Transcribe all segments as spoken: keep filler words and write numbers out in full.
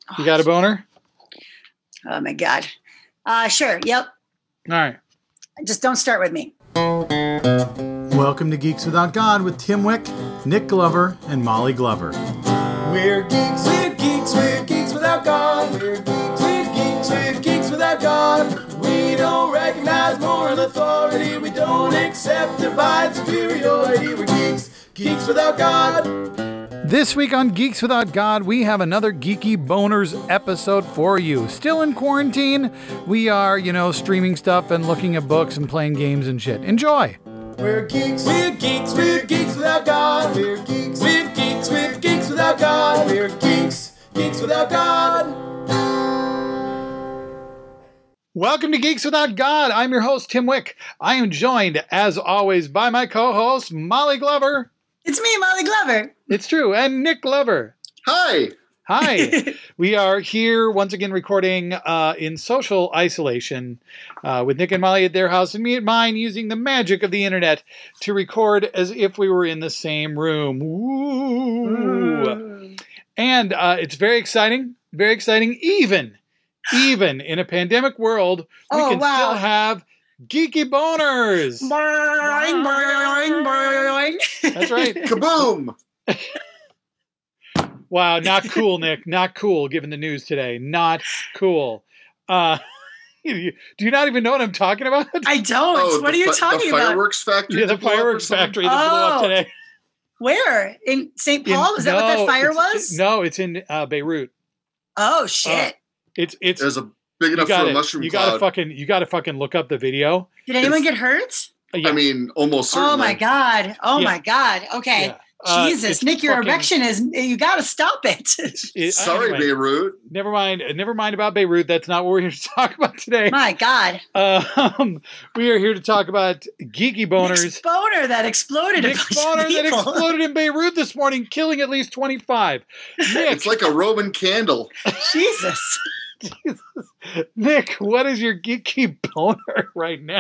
You got a boner? Oh my God. Uh, sure. Yep. All right. Just don't start with me. Welcome to Geeks Without God with Tim Wick, Nick Glover, and Molly Glover. We're geeks, we're geeks, we're geeks without God. We're geeks, we're geeks, we're geeks without God. We don't recognize moral authority. We don't accept divine superiority. We're geeks, geeks without God. This week on Geeks Without God, we have another Geeky Boners episode for you. Still in quarantine, we are, you know, streaming stuff and looking at books and playing games and shit. Enjoy! We're geeks, we're geeks, we're geeks without God. We're geeks, we're geeks, we're geeks without God. We're geeks, geeks without God. Welcome to Geeks Without God. I'm your host, Tim Wick. I am joined, as always, by my co-host, Molly Glover. It's me, Molly Glover. It's true. And Nick Glover. Hi. Hi. We are here once again recording uh, in social isolation uh, with Nick and Molly at their house and me at mine, using the magic of the internet to record as if we were in the same room. Ooh. Mm. And uh, it's very exciting. Very exciting. Even, even in a pandemic world, we oh, can wow. still have geeky boners. Boing, boing, boing. That's right. Kaboom. Wow, not cool, Nick. Not cool, given the news today. Not cool. Uh, do you not even know what I'm talking about? I don't. Oh, what are you fi- talking the about? Fireworks factory. Yeah, the fireworks factory that oh. blew up today. Where? In Saint Paul? In, Is that no, what that fire it's, was? It, no, it's in uh, Beirut. Oh shit! Uh, it's it's. There's a big enough gotta, for a mushroom you cloud. gotta fucking you gotta fucking look up the video. Did anyone It's, get hurt? Uh, yeah. I mean, almost certainly. Oh my god! Oh Yeah. my god! Okay. Yeah. Uh, Jesus, Nick, your fucking, erection is, you got to stop it. it Sorry, anyway, Beirut. Never mind. Never mind about Beirut. That's not what we're here to talk about today. My God. Um, we are here to talk about geeky boners. Nick's boner that exploded. Nick's boner that exploded in Beirut this morning, killing at least twenty-five. Nick, It's like a Roman candle. Jesus. Jesus. Nick, what is your geeky boner right now?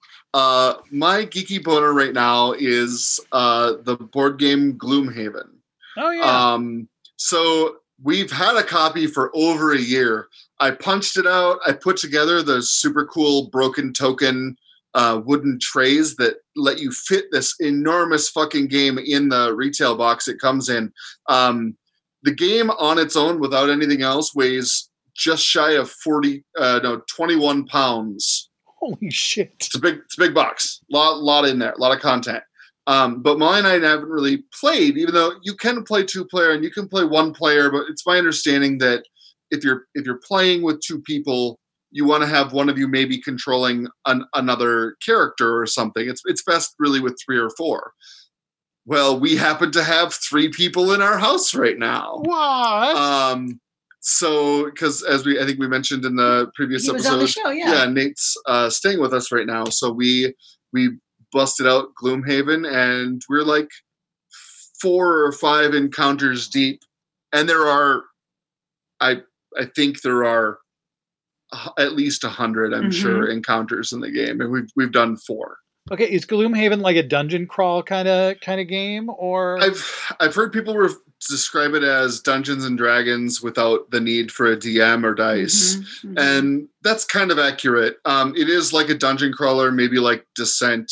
Uh, my geeky boner right now is uh, the board game Gloomhaven. Oh, yeah. Um, so we've had a copy for over a year. I punched it out. I put together the super cool broken token uh, wooden trays that let you fit this enormous fucking game in the retail box it comes in. Um, the game on its own, without anything else, weighs just shy of forty, uh, no, twenty-one pounds. Holy shit. It's a big, it's a big box. Lot, lot in there, a lot of content. Um, but mine I haven't really played, even though you can play two player and you can play one player. But it's my understanding that if you're if you're playing with two people, you want to have one of you maybe controlling an, another character or something. It's it's best really with three or four. Well, we happen to have three people in our house right now. What? Um, So, because as we, I think we mentioned in the previous He was episode, on the show, yeah. yeah, Nate's uh, staying with us right now. So we we busted out Gloomhaven, and we're like four or five encounters deep, and there are, I I think there are at least a hundred, I'm Mm-hmm. sure, encounters in the game, and we've we've done four. Okay, is Gloomhaven like a dungeon crawl kind of kind of game, or I've I've heard people ref- describe it as Dungeons and Dragons without the need for a D M or dice, Mm-hmm, mm-hmm. and that's kind of accurate. Um, it is like a dungeon crawler, maybe like Descent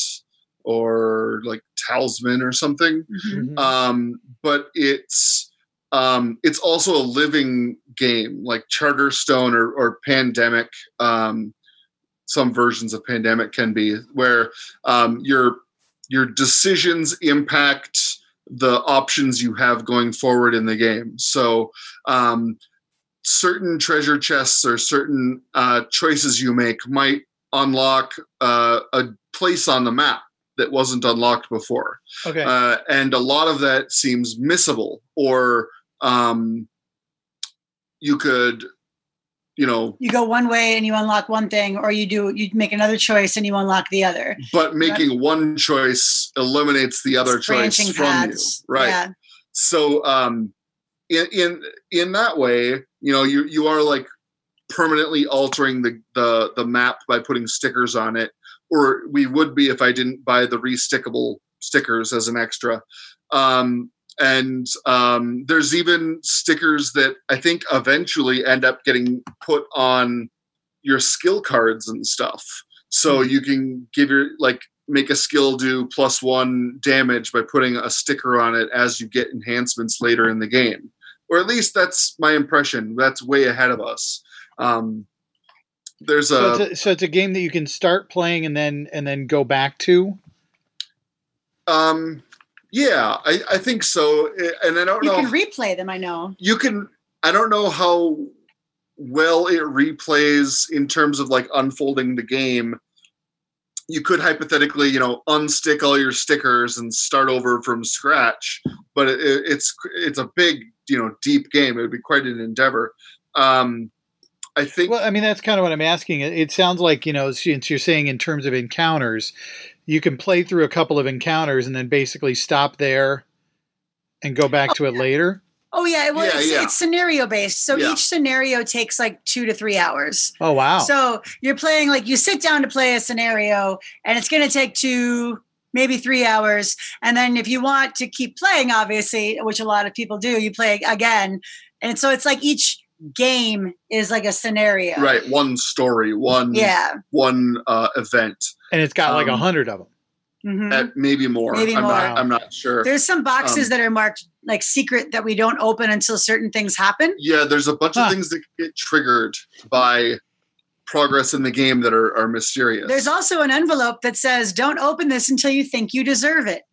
or like Talisman or something, Mm-hmm. um, but it's um, it's also a living game, like Charterstone or, or Pandemic. Um, some versions of Pandemic can be, where um, your your decisions impact the options you have going forward in the game. So um, certain treasure chests or certain uh, choices you make might unlock uh, a place on the map that wasn't unlocked before. okay? Uh, and a lot of that seems missable, or um, you could, you know, You go one way and you unlock one thing, or you do you make another choice and you unlock the other. but making one choice eliminates the other It's choice branching from paths. you. Right. Yeah. So um, in, in, in that way, you know, you, you are like permanently altering the, the, the map by putting stickers on it, or we would be if I didn't buy the restickable stickers as an extra. Um, and um, there's even stickers that I think eventually end up getting put on your skill cards and stuff. So mm-hmm. you can give your, like, make a skill do plus one damage by putting a sticker on it as you get enhancements later in the game. Or at least that's my impression. That's way ahead of us. Um, there's a so, it's a so it's a game that you can start playing and then and then go back to. Um, yeah, I, I think so. And I don't you know. You can replay them. I know you can. I don't know how well it replays in terms of like unfolding the game. You could hypothetically, you know, unstick all your stickers and start over from scratch, but it, it's it's a big, you know, deep game. It would be quite an endeavor. Um, I think. Well, I mean, that's kind of what I'm asking. It, it sounds like, you know, since you're saying in terms of encounters, you can play through a couple of encounters and then basically stop there and go back oh, to it later. Oh yeah, well, yeah, it's, yeah. it's scenario based. So yeah. each scenario takes like two to three hours. Oh wow! So you're playing like you sit down to play a scenario, and it's going to take two, maybe three hours. And then if you want to keep playing, obviously, which a lot of people do, you play again. And so it's like each game is like a scenario. Right, one story, one yeah, one uh, event, and it's got um, like a hundred of them. Mm-hmm. At maybe more. Maybe I'm more. Not, I'm not sure. There's some boxes um, that are marked like secret that we don't open until certain things happen. Yeah, there's a bunch huh. of things that get triggered by progress in the game that are, are mysterious. There's also an envelope that says, "Don't open this until you think you deserve it."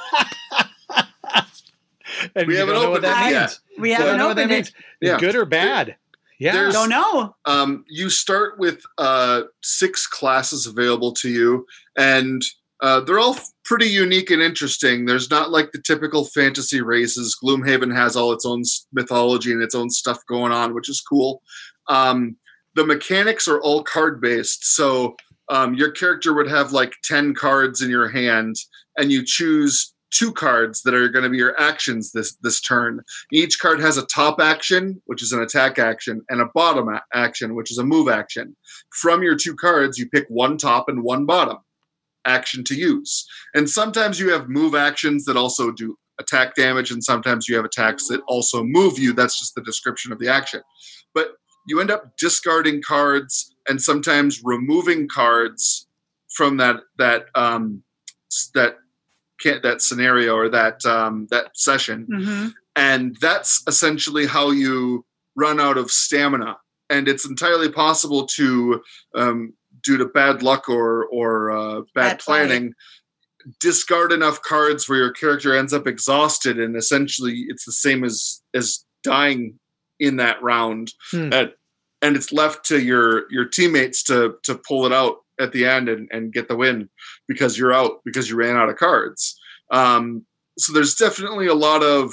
And we you haven't don't know what opened that it means. yet. We You haven't don't know what that opened means. it. Yeah. Good or bad? Yeah. There's- Don't know. Um, you start with uh, six classes available to you, and uh, they're all pretty unique and interesting. There's not like the typical fantasy races. Gloomhaven has all its own mythology and its own stuff going on, which is cool. Um, the mechanics are all card-based, so um, your character would have like ten cards in your hand, and you choose two cards that are going to be your actions this this turn. Each card has a top action, which is an attack action, and a bottom a- action, which is a move action. From your two cards, you pick one top and one bottom action to use. And sometimes you have move actions that also do attack damage, and sometimes you have attacks that also move you. That's just the description of the action. But you end up discarding cards and sometimes removing cards from that that um, that Can't, that scenario or that um, that session, Mm-hmm. and that's essentially how you run out of stamina. And it's entirely possible to, um, due to bad luck or or uh, bad, Bad play. planning, discard enough cards where your character ends up exhausted, and essentially it's the same as as dying in that round, Hmm. and, and it's left to your your teammates to to pull it out at the end and, and get the win because you're out because you ran out of cards. Um, so there's definitely a lot of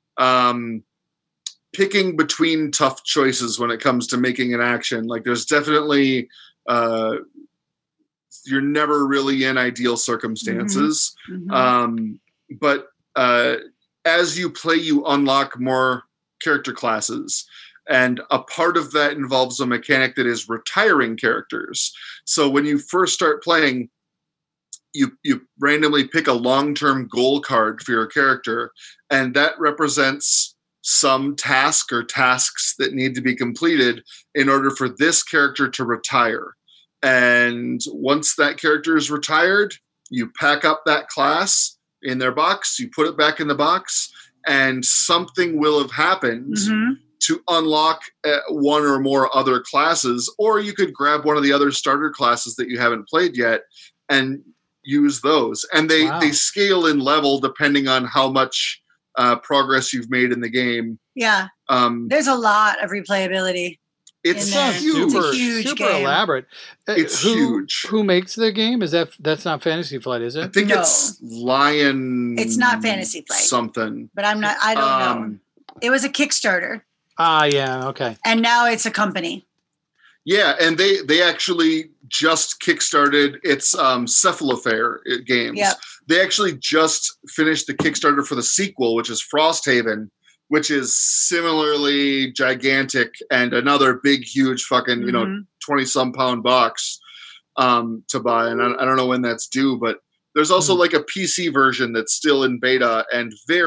um, picking between tough choices when it comes to making an action. Like there's definitely, uh, you're never really in ideal circumstances. Mm-hmm. Um, but uh, as you play, you unlock more character classes. And a part of that involves a mechanic that is retiring characters. So when you first start playing, you you randomly pick a long-term goal card for your character, and that represents some task or tasks that need to be completed in order for this character to retire. And once that character is retired, you pack up that class in their box, you put it back in the box, and something will have happened Mm-hmm. to unlock uh, one or more other classes, or you could grab one of the other starter classes that you haven't played yet and use those. And they, Wow. they scale in level depending on how much uh, progress you've made in the game. Yeah, Um, there's a lot of replayability. it's in there. huge. It's a super, huge super game. elaborate. Uh, It's who, huge. Who makes the game? Is that that's not Fantasy Flight? Is I it? think No. it's Lion. It's not Fantasy Flight. Something. But I'm not, I don't know. Um, It was a Kickstarter, Ah, yeah. Okay. and now it's a company. Yeah, and they they actually just kickstarted its um, Cephalofair games. Yep. They actually just finished the Kickstarter for the sequel, which is Frosthaven, which is similarly gigantic and another big, huge fucking you know Mhm. twenty some pound box um, to buy. And I, I don't know when that's due, but there's also Hmm. like a P C version that's still in beta and very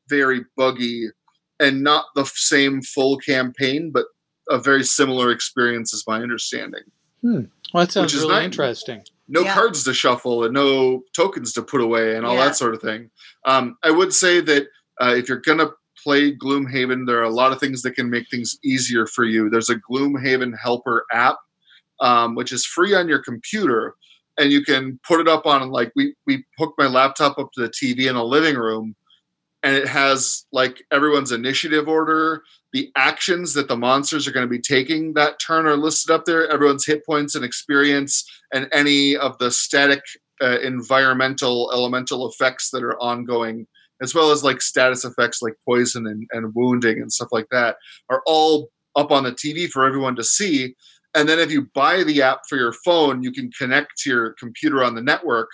very buggy and not the same full campaign, but a very similar experience is my understanding. Hmm. Well, that sounds Which is really nice. interesting. No Yeah. cards to shuffle and no tokens to put away and all Yeah. that sort of thing. Um, I would say that uh, if you're going to play Gloomhaven, there are a lot of things that can make things easier for you. There's a Gloomhaven Helper app, um, which is free on your computer, and you can put it up on, like, we, we hooked my laptop up to the T V in a living room, and it has like everyone's initiative order, the actions that the monsters are going to be taking that turn are listed up there, everyone's hit points and experience, and any of the static uh, environmental elemental effects that are ongoing, as well as like status effects like poison and, and wounding and stuff like that, are all up on the T V for everyone to see. And then if you buy the app for your phone, you can connect to your computer on the network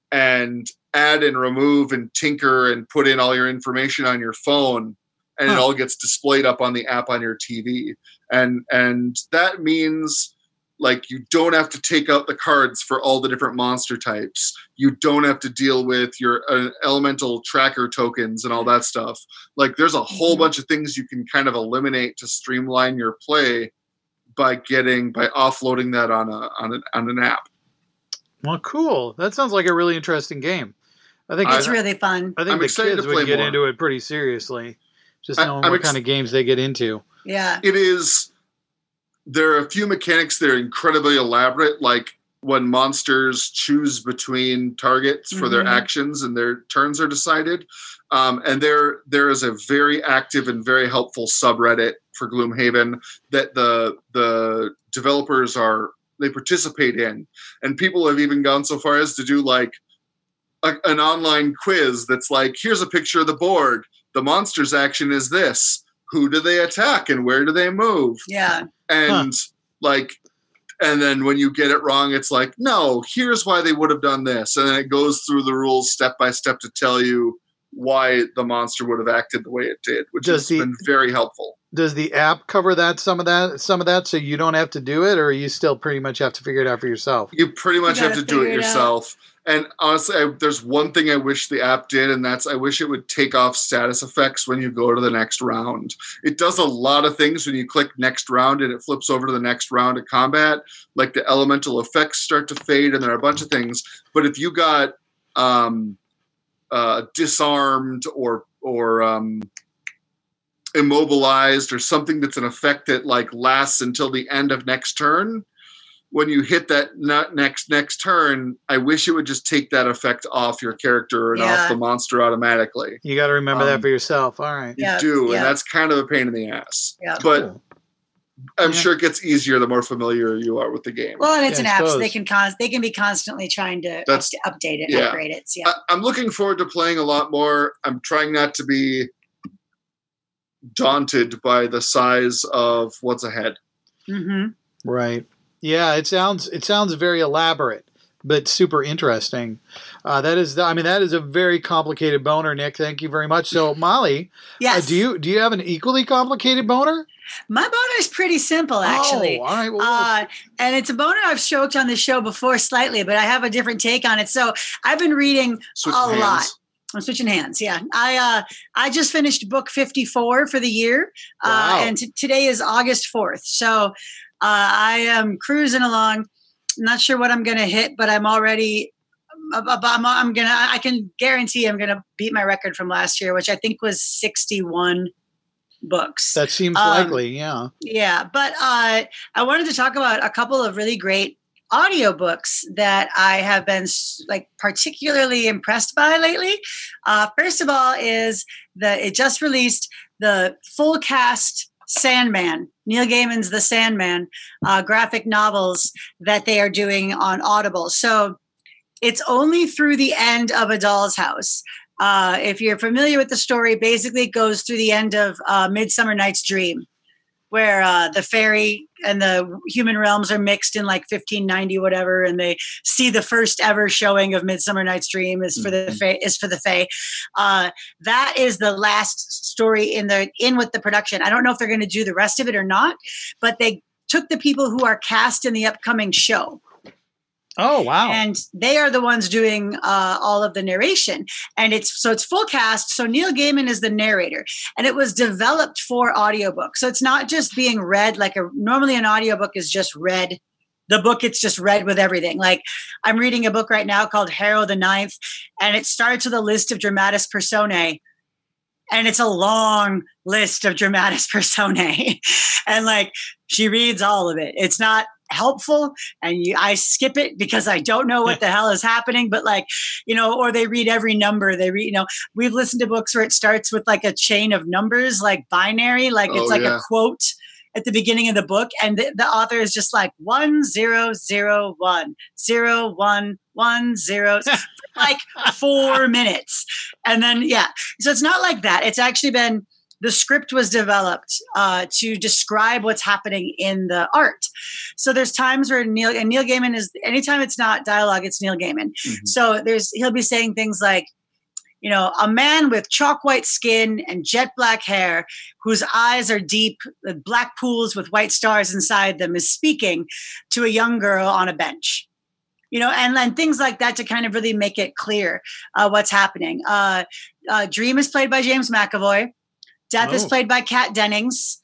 and add and remove and tinker and put in all your information on your phone, and Huh. it all gets displayed up on the app on your T V. And and that means, like, you don't have to take out the cards for all the different monster types. You don't have to deal with your uh, elemental tracker tokens and all that stuff. Like, there's a whole Mhm. bunch of things you can kind of eliminate to streamline your play by getting by offloading that on a on an on an app. Well, cool. That sounds like a really interesting game. I think It's I- really fun. I think I'm the excited kids to play would get more. into it pretty seriously. Just I- knowing I'm what ex- kind of games they get into. Yeah. It is, there are a few mechanics that are incredibly elaborate, like when monsters choose between targets for their Mhm. actions and their turns are decided. Um, and there there is a very active and very helpful subreddit for Gloomhaven that the the developers are they participate in, and people have even gone so far as to do like a, an online quiz that's like, here's a picture of the board, the monster's action is this, who do they attack and where do they move, Yeah. and like, and then when you get it wrong, it's like, no, here's why they would have done this, and then it goes through the rules step by step to tell you why the monster would have acted the way it did, which Does has the- been very helpful. Does the app cover that some of that some of that so you don't have to do it, or you still pretty much have to figure it out for yourself? You pretty much You have gotta to do it figure it out. yourself. And honestly, I, there's one thing I wish the app did, and that's I wish it would take off status effects when you go to the next round. It does a lot of things when you click next round and it flips over to the next round of combat. Like the elemental effects start to fade, and there are a bunch of things. But if you got um, uh, disarmed or or um, immobilized or something that's an effect that like lasts until the end of next turn, when you hit that n- next next turn, I wish it would just take that effect off your character and Yeah. off the monster automatically. You got to remember that Um, for yourself. All right. You Yeah, do, yeah. and that's kind of a pain in the ass. Yeah. But Cool. I'm Yeah. sure it gets easier the more familiar you are with the game. Well, and it's Yeah, an I app, so suppose. they can con- they can be constantly trying to That's- up- update it, yeah. upgrade it. So, yeah. I, I'm looking forward to playing a lot more. I'm trying not to be daunted by the size of what's ahead. hmm Right. Yeah, it sounds it sounds very elaborate, but super interesting. Uh, that is, I mean, that is a very complicated boner, Nick. Thank you very much. So, Molly, Yes. uh, do you do you have an equally complicated boner? My boner is pretty simple, actually. Oh, all right. Well, Uh, and it's a boner I've stroked on the show before slightly, but I have a different take on it. So I've been reading Switch a hands. lot. I'm switching hands. Yeah, I uh, I just finished book fifty-four for the year, Wow. uh, and t- today is August fourth. So uh, I am cruising along. I'm not sure what I'm going to hit, but I'm already. I'm, I'm, I'm gonna. I can guarantee I'm gonna beat my record from last year, which I think was sixty-one books. that seems um, likely. Yeah. Yeah, but uh, I wanted to talk about a couple of really great audiobooks that I have been like particularly impressed by lately. Uh, first of all is the it just released the full cast Sandman, Neil Gaiman's The Sandman uh, graphic novels that they are doing on Audible. So it's only through the end of A Doll's House. Uh, if you're familiar with the story, basically it goes through the end of uh, Midsummer Night's Dream, where uh, the fairy and the human realms are mixed in like fifteen ninety, whatever, and they see the first ever showing of Midsummer Night's Dream is for the Mhm. Fae, is for the Fae. Uh, that is the last story in the in with the production. I don't know if they're going to do the rest of it or not, but they took the people who are cast in the upcoming show Oh, wow. And they are the ones doing uh, all of the narration. And it's so it's full cast. So Neil Gaiman is the narrator. And it was developed for audiobook. So it's not just being read like a normally an audiobook is just read. The book, it's just read with everything. Like I'm reading a book right now called Harrow the Ninth, and it starts with a list of dramatis personae. And it's a long list of dramatis personae. And like she reads all of it. It's not helpful, and you, I skip it because I don't know what the hell is happening. But like, you know, or they read every number. They read, you know, we've listened to books where it starts with like a chain of numbers, like binary, like Oh, it's like yeah. a quote at the beginning of the book, and the, the author is just like one zero zero one zero one one zero for like four minutes, and then yeah. So it's not like that. It's actually been the script was developed uh, to describe what's happening in the art. So there's times where Neil and Neil Gaiman is anytime it's not dialogue, it's Neil Gaiman. Mhm. So there's he'll be saying things like, you know, a man with chalk white skin and jet black hair, whose eyes are deep, with black pools with white stars inside them, is speaking to a young girl on a bench. You know, and then things like that to kind of really make it clear uh, what's happening. Uh, uh, Dream is played by James McAvoy. Death is Oh. played by Kat Dennings.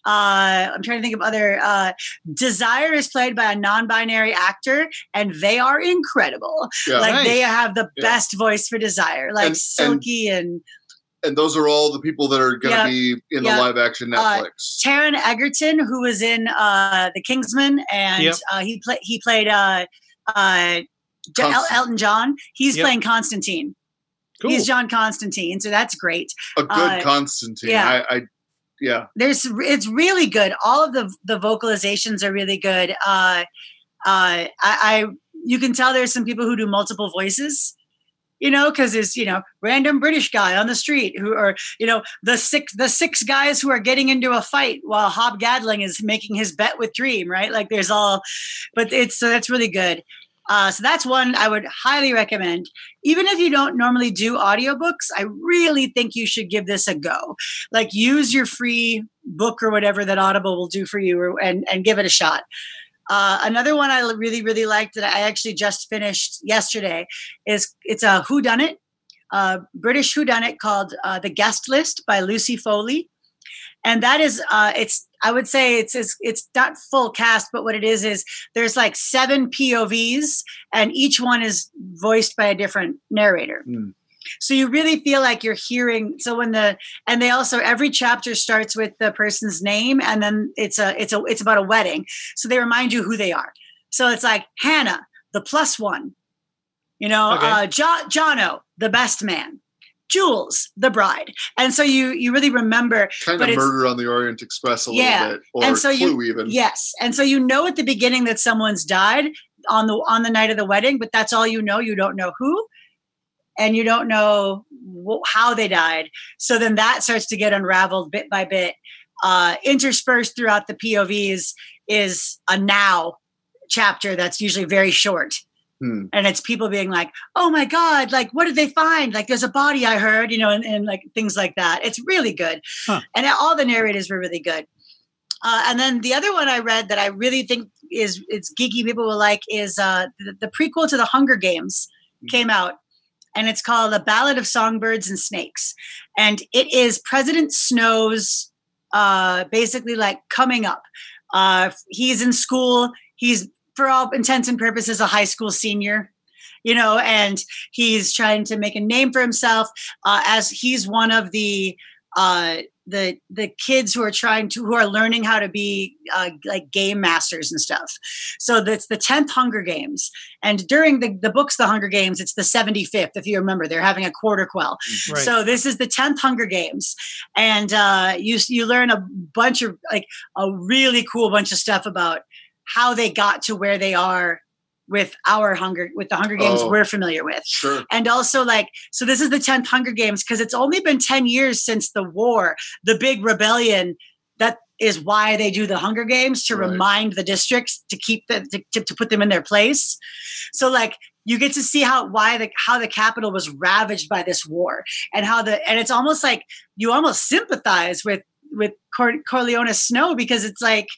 Uh, I'm trying to think of other. Uh, Desire is played by a non-binary actor, and they are incredible. Yeah. Like Nice. they have the Yeah. best voice for Desire, like And- Silky and, And those are all the people that are going to Yeah. be in Yeah. the live action Uh, Netflix. Taron Egerton, who was in uh, The Kingsman, and Yep. uh, he played he played uh, uh, J- El- Const- Elton John. He's Yep. playing Constantine. Cool. He's John Constantine, so that's great. A good uh, Constantine. yeah. I, I yeah. There's it's really good. All of the the vocalizations are really good. Uh, uh, I, I you can tell there's some people who do multiple voices. You know, because there's, you know, random British guy on the street who are, you know, the six the six guys who are getting into a fight while Hob Gadling is making his bet with Dream, right? Like there's all, but it's so that's really good. Uh, so that's one I would highly recommend. Even if you don't normally do audiobooks, I really think you should give this a go. Like use your free book or whatever that Audible will do for you or, and, and give it a shot. Uh, another one I really, really liked that I actually just finished yesterday is it's a whodunit, uh, British whodunit called uh, The Guest List by Lucy Foley. And that is, uh, it's, I would say it's, it's, it's not full cast, but what it is, is there's like seven P O Vs and each one is voiced by a different narrator. Mm. So you really feel like you're hearing. So when the, and they also, every chapter starts with the person's name and then it's a, it's a, it's about a wedding. So they remind you who they are. So it's like Hannah, the plus one, you know, Okay. uh, jo- Jono, the best man, Jules, the bride. And so you, you really remember, Kind but of it's- Murder on the Orient Express a Yeah. little bit. Or And so you- Clue even. yes. And so you know at the beginning that someone's died on the, on the night of the wedding, but that's all you know. You don't know who. And you don't know wh- how they died. So then that starts to get unraveled bit by bit. Uh, interspersed throughout the P O Vs is a now chapter that's usually very short. Hmm. And it's people being like, oh my God, like, what did they find? Like, there's a body I heard, you know, and, and like things like that. It's really good. Huh. And all the narrators were really good. Uh, and then the other one I read that I really think is it's geeky people will like is uh, the, the prequel to the Hunger Games came out. And it's called A Ballad of Songbirds and Snakes. And it is President Snow's uh, basically like coming up. Uh, he's in school. He's, for all intents and purposes, a high school senior, you know, and he's trying to make a name for himself uh, as he's one of the uh, the the kids who are trying to, who are learning how to be uh, like game masters and stuff. So that's the tenth Hunger Games. And during the, the books, The Hunger Games, it's the seventy-fifth, if you remember, they're having a quarter quell. Right. So this is the tenth Hunger Games. And uh, you, you learn a bunch of like a really cool bunch of stuff about how they got to where they are with our Hunger, with the Hunger Games Oh. we're familiar with. Sure. And also like, so this is the tenth Hunger Games because it's only been ten years since the war, the big rebellion. That is why they do the Hunger Games, to Right. remind the districts to keep the, to, to, to put them in their place. So like you get to see how, why the, how the capital was ravaged by this war and how the, and it's almost like you almost sympathize with, with Cor- Corleone Snow because it's like,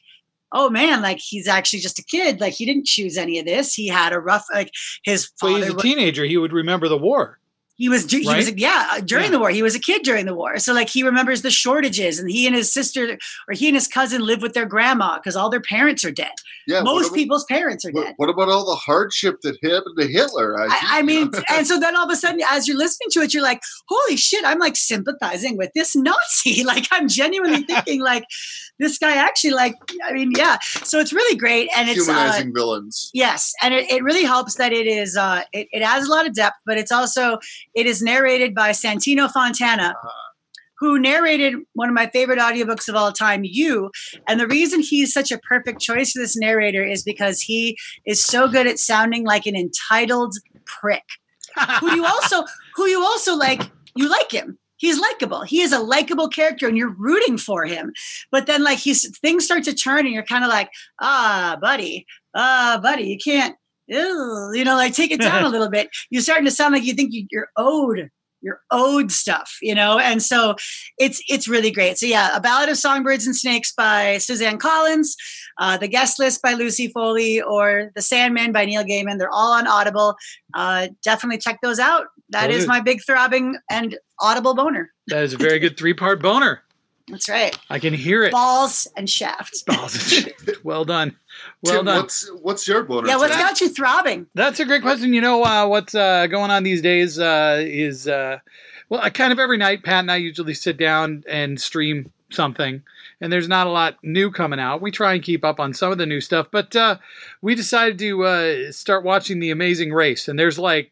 oh man, like he's actually just a kid. Like he didn't choose any of this. He had a rough, like his So father. he's a wa- teenager. He would remember the war. He was, he was, Right? yeah, uh, during Yeah. the war. He was a kid during the war. So like he remembers the shortages, and he and his sister or he and his cousin live with their grandma because all their parents are dead. Yeah. Most what about, people's parents are what, dead. what about all the hardship that happened to Hitler? I, I mean, and so then all of a sudden, as you're listening to it, you're like, holy shit, I'm like sympathizing with this Nazi. Like I'm genuinely thinking like this guy actually like, I mean, yeah. So it's really great. And it's, uh, humanizing villains. yes. And it, it really helps that it is, uh, it, it has a lot of depth, but it's also, it is narrated by Santino Fontana, who narrated one of my favorite audiobooks of all time, You. And the reason he's such a perfect choice for this narrator is because he is so good at sounding like an entitled prick. who you also who you also like you like him. He's likable. He is a likable character and you're rooting for him. But then like he's things start to turn and you're kind of like, ah, buddy, ah, buddy, you can't, ew, you know, like take it down a little bit. You're starting to sound like you think you, you're owed. You're owed stuff, you know? And so it's it's really great. So yeah, A Ballad of Songbirds and Snakes by Suzanne Collins, uh, The Guest List by Lucy Foley, or The Sandman by Neil Gaiman. They're all on Audible. Uh, definitely check those out. That Those is are- my big throbbing and audible boner. That is a very good three-part boner. That's right. I can hear it. Balls and shaft. Balls. Well done. Well Tim, done. what's what's your boner? Yeah, what's Tim? got you throbbing? That's a great question. You know, uh, what's uh, going on these days uh, is, uh, well, I kind of every night, Pat and I usually sit down and stream something, and there's not a lot new coming out. We try and keep up on some of the new stuff, but uh, we decided to uh, start watching The Amazing Race, and there's like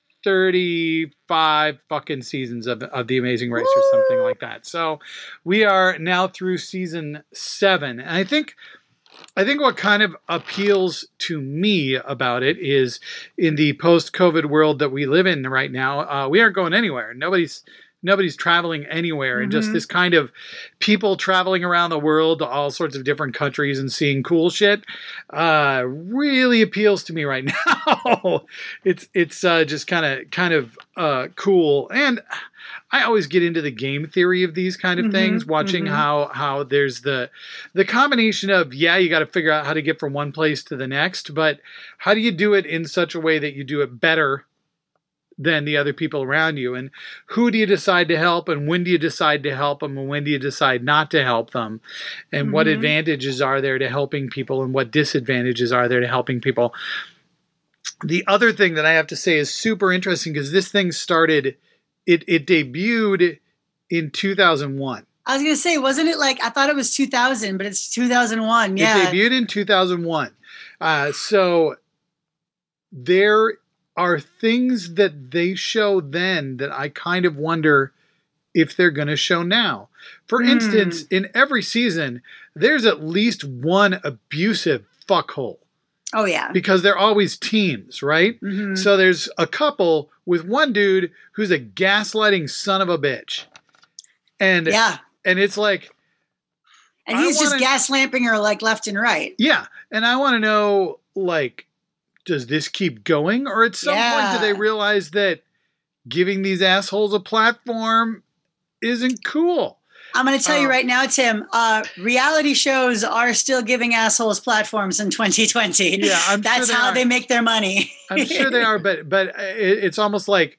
thirty-five fucking seasons of, of The Amazing Race or something like that. So we are now through season seven. And I think I think what kind of appeals to me about it is in the post-COVID world that we live in right now, uh, we aren't going anywhere. Nobody's nobody's traveling anywhere. And just Mhm. this kind of people traveling around the world to all sorts of different countries and seeing cool shit uh, really appeals to me right now. it's it's uh, just kind of kind of uh, cool. And I always get into the game theory of these kind of Mhm, things, watching mhm. how how there's the the combination of, yeah, you got to figure out how to get from one place to the next, but how do you do it in such a way that you do it better than the other people around you? And who do you decide to help, and when do you decide to help them, and when do you decide not to help them, and what Mhm. advantages are there to helping people, and what disadvantages are there to helping people? The other thing that I have to say is super interesting, because this thing started, it, it debuted in two thousand one. I was gonna say, wasn't it like I thought it was two thousand, but it's two thousand one. Yeah. It debuted in two thousand one. Uh, so there are things that they show then that I kind of wonder if they're going to show now. For Hmm. instance, in every season, there's at least one abusive fuckhole, Oh yeah. because they're always teams, right? Mhm. So there's a couple with one dude who's a gaslighting son of a bitch. And Yeah. and it's like, And I he's just wanna- gas lamping her like left and right. yeah, and I want to know, like, does this keep going? Or at some point Yeah. do they realize that giving these assholes a platform isn't cool? I'm going to tell you Um, right now, Tim, uh, reality shows are still giving assholes platforms in twenty twenty. Yeah, I'm sure That's they how are. they make their money. I'm sure they are, but but it, it's almost like,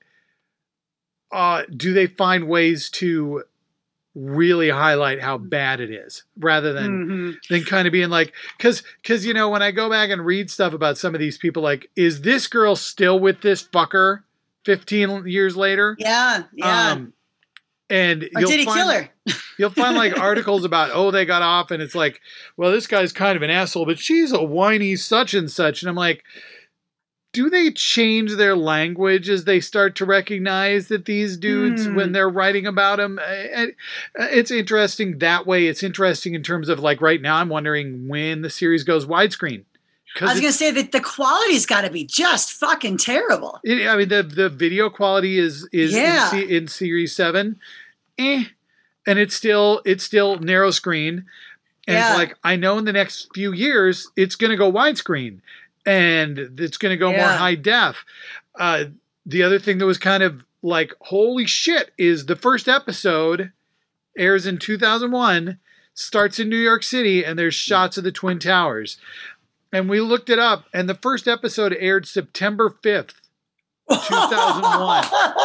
uh, do they find ways to really highlight how bad it is, rather than Mhm. than kind of being like, because because you know, when I go back and read stuff about some of these people, like, is this girl still with this fucker fifteen years later? Yeah, yeah. Um, and or you'll did he find, kill her? You'll find like articles about, oh, they got off, and it's like, well, this guy's kind of an asshole, but she's a whiny such and such. And I'm like, do they change their language as they start to recognize that these dudes, Hmm. when they're writing about them, it's interesting that way. It's interesting in terms of, like, right now I'm wondering when the series goes widescreen. I was going to say that the quality's got to be just fucking terrible. It, I mean, the the video quality is is Yeah. in, se- in series seven, eh, and it's still it's still narrow screen, and Yeah. it's like, I know in the next few years it's going to go widescreen, and it's going to go more Yeah. high def. Uh, the other thing that was kind of like, holy shit, is the first episode airs in two thousand one. starts in New York City, and there's shots of the Twin Towers. And we looked it up, and the first episode aired September fifth, two thousand one.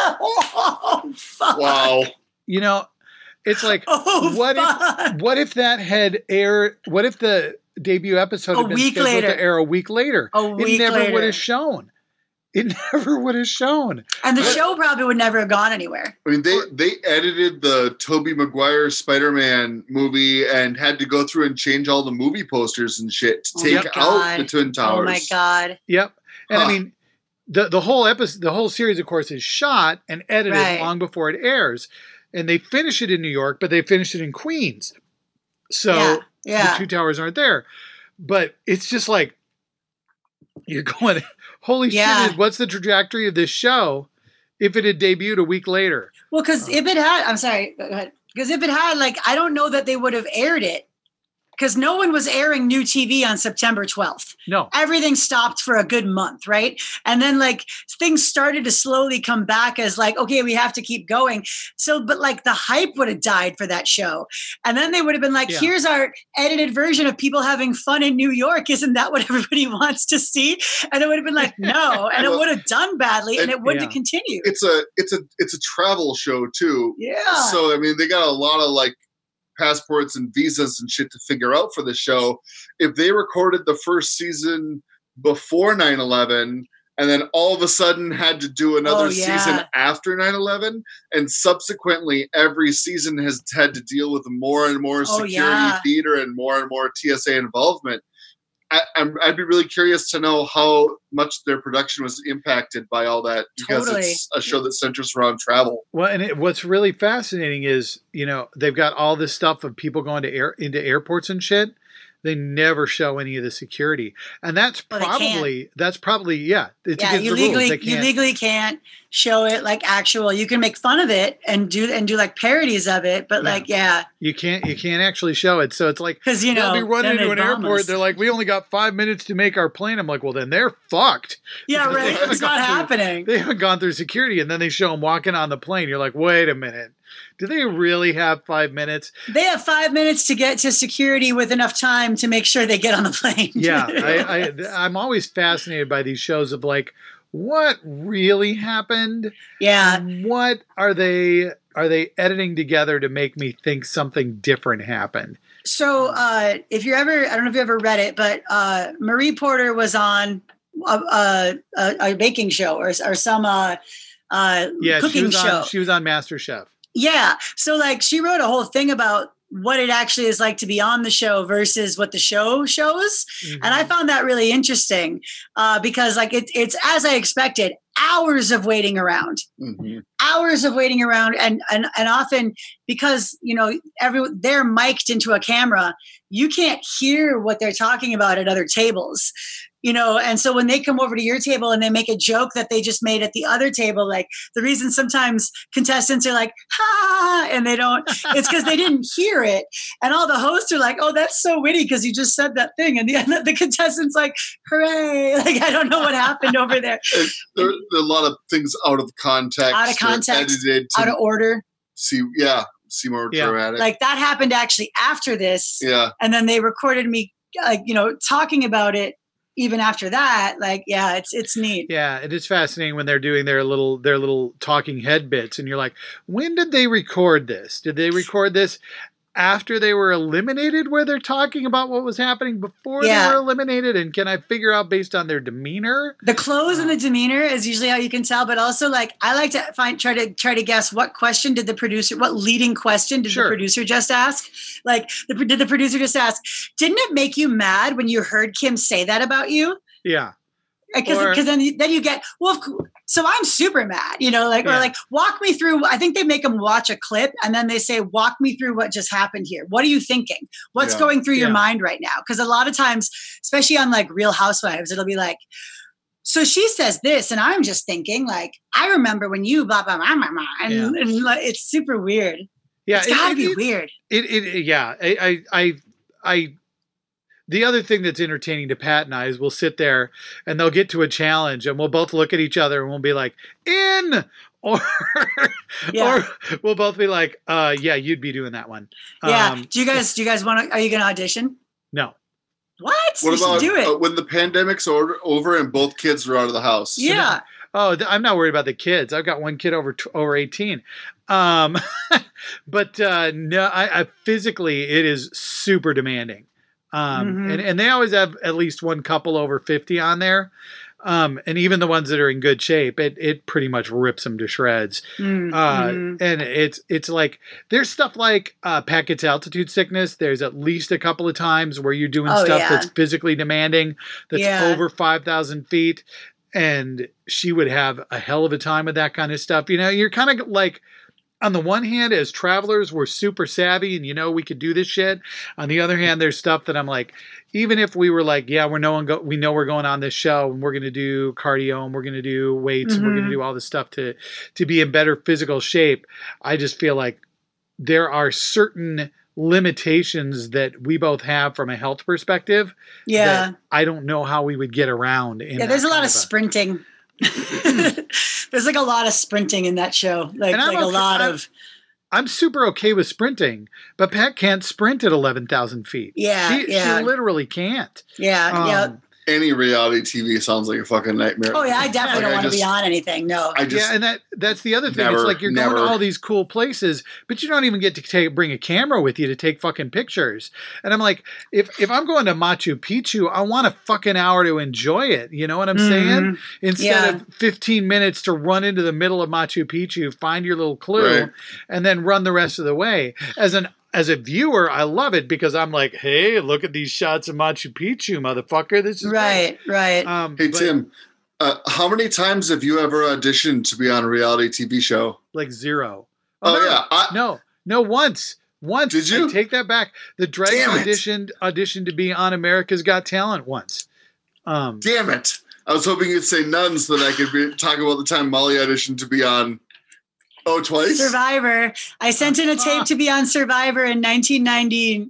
Oh, fuck. Wow. You know, it's like, Oh, what fuck. if what if that had aired? What if the debut episode A had been week scheduled later. to air a week later? A week it never later. would have shown. It never would have shown. And the What? show probably would never have gone anywhere. I mean, they they edited the Tobey Maguire Spider-Man movie and had to go through and change all the movie posters and shit to Oh take my out God. the Twin Towers. Oh my God. Yep. And Huh. I mean, the the whole episode, the whole series, of course, is shot and edited Right. long before it airs. And they finish it in New York, but they finish it in Queens. So Yeah. Yeah. the two towers aren't there. But it's just like, you're going, holy Yeah. shit, what's the trajectory of this show if it had debuted a week later? Well, because if it had, I'm sorry, go ahead. Because if it had, like, I don't know that they would have aired it. Because no one was airing new T V on September twelfth. No. Everything stopped for a good month, right? And then like things started to slowly come back as like, okay, we have to keep going. So, but like the hype would have died for that show. And then they would have been like, Yeah. here's our edited version of people having fun in New York. Isn't that what everybody wants to see? And it would have been like, no. And it Well, would have done badly and and- it wouldn't yeah. have continued. It's a it's a it's a travel show too. Yeah. So I mean, they got a lot of like passports and visas and shit to figure out for the show. If they recorded the first season before nine eleven and then all of a sudden had to do another Oh, yeah. season after nine eleven, and subsequently every season has had to deal with more and more Oh, security yeah. theater and more and more T S A involvement, I, I'm, I'd be really curious to know how much their production was impacted by all that, because Totally. it's a show that centers around travel. Well, and it, what's really fascinating is, you know, they've got all this stuff of people going to air into airports and shit. They never show any of the security, and that's Well, they can't. probably that's probably yeah. It's yeah, against you the rules. legally They you can't. legally can't show it like actual. You can make fun of it and do and do like parodies of it, but Yeah. like yeah, You can't you can't actually show it. So it's like because you know they'll be running then into they an bomb airport. us. They're like, we only got five minutes to make our plane. I'm like, well, then they're fucked. yeah, because they right. haven't It's not gone through- happening. They haven't gone through security, and then they show them walking on the plane. You're like, wait a minute, do they really have five minutes? They have five minutes to get to security with enough time to make sure they get on the plane. Yeah, I, I I'm always fascinated by these shows of like, what really happened? yeah. What are they are they editing together to make me think something different happened? So uh, if you're ever, I don't know if you ever read it, but uh, Marie Porter was on a, a, a, a baking show or, or some uh, uh, Yeah, she cooking was show. on she was on MasterChef. Yeah. So like she wrote a whole thing about what it actually is like to be on the show versus what the show shows. And I found that really interesting uh, because like it, it's as I expected, hours of waiting around, Mm-hmm. hours of waiting around. And, and, and often because, you know, every they're mic'd into a camera, you can't hear what they're talking about at other tables. You know, and so when they come over to your table and they make a joke that they just made at the other table, like the reason sometimes contestants are like, ha, and they don't, it's because they didn't hear it. And all the hosts are like, oh, that's so witty because you just said that thing. And the, and the contestant's like, hooray. Like, I don't know what happened over there. And there, there are a lot of things out of context, Out of or context, edited to Out of order. see, yeah, see more Yeah. dramatic. Like that happened actually after this. yeah, And then they recorded me, like, you know, talking about it even after that. Like, yeah, it's, it's neat. Yeah, it is fascinating when they're doing their little their little talking head bits, and you're like, when did they record this? Did they record this after they were eliminated, where they're talking about what was happening before Yeah. they were eliminated? And can I figure out based on their demeanor? The clothes and the demeanor is usually how you can tell, but also like I like to find try to try to guess what question did the producer, what leading question did Sure. the producer just ask? Like, the, did the producer just ask? Didn't it make you mad when you heard Kim say that about you? Yeah. Because Or- then you- then you get well. Of cou- so I'm super mad, you know, like Yeah. or like walk me through. I think they make them watch a clip and then they say, walk me through what just happened here. What are you thinking? What's Yeah. going through your Yeah. mind right now? Because a lot of times, especially on like Real Housewives, it'll be like, so she says this, and I'm just thinking like, I remember when you blah blah blah blah, blah and, Yeah. and like, it's super weird. Yeah. It's gotta it, be it, weird. It, it, yeah. I, I, I, I, the other thing that's entertaining to Pat and I is we'll sit there and they'll get to a challenge and we'll both look at each other and we'll be like, in or Yeah. or we'll both be like, uh, yeah, you'd be doing that one. Yeah. Um, do you guys? Do you guys want to? Are you going to audition? no. What? What you should about do it. uh, when the pandemic's over, over and both kids are out of the house? yeah. Oh, th- I'm not worried about the kids. I've got one kid over t- over eighteen. Um, but uh, no, I, I physically it is super demanding. Um, Mhm. and, and they always have at least one couple over fifty on there. Um, and even the ones that are in good shape, it, it pretty much rips them to shreds. Mm, Uh, mhm. and it's, it's like, there's stuff like, uh, Pat gets altitude sickness. There's at least a couple of times where you're doing Oh, stuff yeah. that's physically demanding, that's Yeah. over five thousand feet. And she would have a hell of a time with that kind of stuff. You know, you're kind of like, on the one hand, as travelers, we're super savvy and, you know, we could do this shit. On the other hand, there's stuff that I'm like, even if we were like, yeah, we're no one go, we know we're going on this show and we're going to do cardio and we're going to do weights and we're going Mhm. to do all this stuff to, to be in better physical shape. I just feel like there are certain limitations that we both have from a health perspective. Yeah. that I don't know how we would get around. In Yeah. There's that a lot kind of a- sprinting. There's like a lot of sprinting in that show. Like, And I'm like a okay- lot I'm- of. I'm super okay with sprinting, but Pat can't sprint at eleven thousand feet. Yeah, She, yeah. she literally can't. Yeah. yeah. Um, Any reality T V sounds like a fucking nightmare. Oh yeah. I definitely Like, don't I want to be just- on anything. No. I just yeah, and that that's the other thing. it's Never, like you're going never. to all these cool places, but you don't even get to take bring a camera with you to take fucking pictures. And I'm like, if if I'm going to Machu Picchu, I want a fucking hour to enjoy it. You know what I'm saying? Mhm. Instead Yeah. of fifteen minutes to run into the middle of Machu Picchu, find your little clue, Right. and then run the rest of the way. As an as a viewer, I love it because I'm like, hey, look at these shots of Machu Picchu, motherfucker. This is Right. Right. great. Um, Hey but, Tim, uh, how many times have you ever auditioned to be on a reality T V show? like zero. Oh, no, yeah, I, no, no. Once, once. Did you? I take that back. The Dregs Damn it. auditioned auditioned to be on America's Got Talent once. Um, damn it! I was hoping you'd say none so that I could be, talk about the time Molly auditioned to be on. Oh, twice. Survivor. I sent in a tape to be on Survivor in nineteen ninety-eight,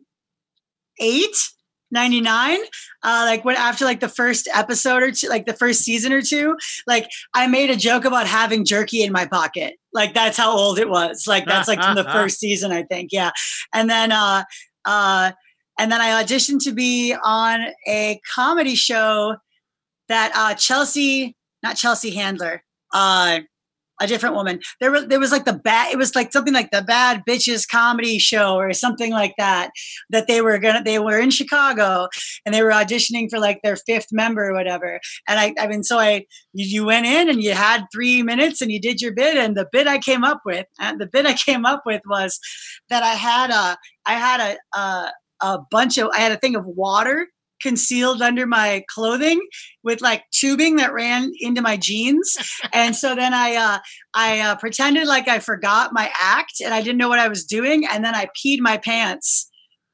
ninety-nine. Uh, like when after like the first episode or two, like the first season or two, like I made a joke about having jerky in my pocket. Like that's how old it was. Like that's like from the first season, I think. Yeah. And then uh uh and then I auditioned to be on a comedy show that uh Chelsea, not Chelsea Handler, uh a different woman. There was there was like the bad. It was like something like the Bad Bitches comedy show or something like that. That they were gonna. They were in Chicago and they were auditioning for like their fifth member or whatever. And I, I mean, so I you, you went in and you had three minutes and you did your bid. And the bid I came up with, and the bid I came up with was that I had a I had a a, a bunch of I had a thing of water concealed under my clothing with like tubing that ran into my jeans. And so then I uh, I uh, pretended like I forgot my act and I didn't know what I was doing. And then I peed my pants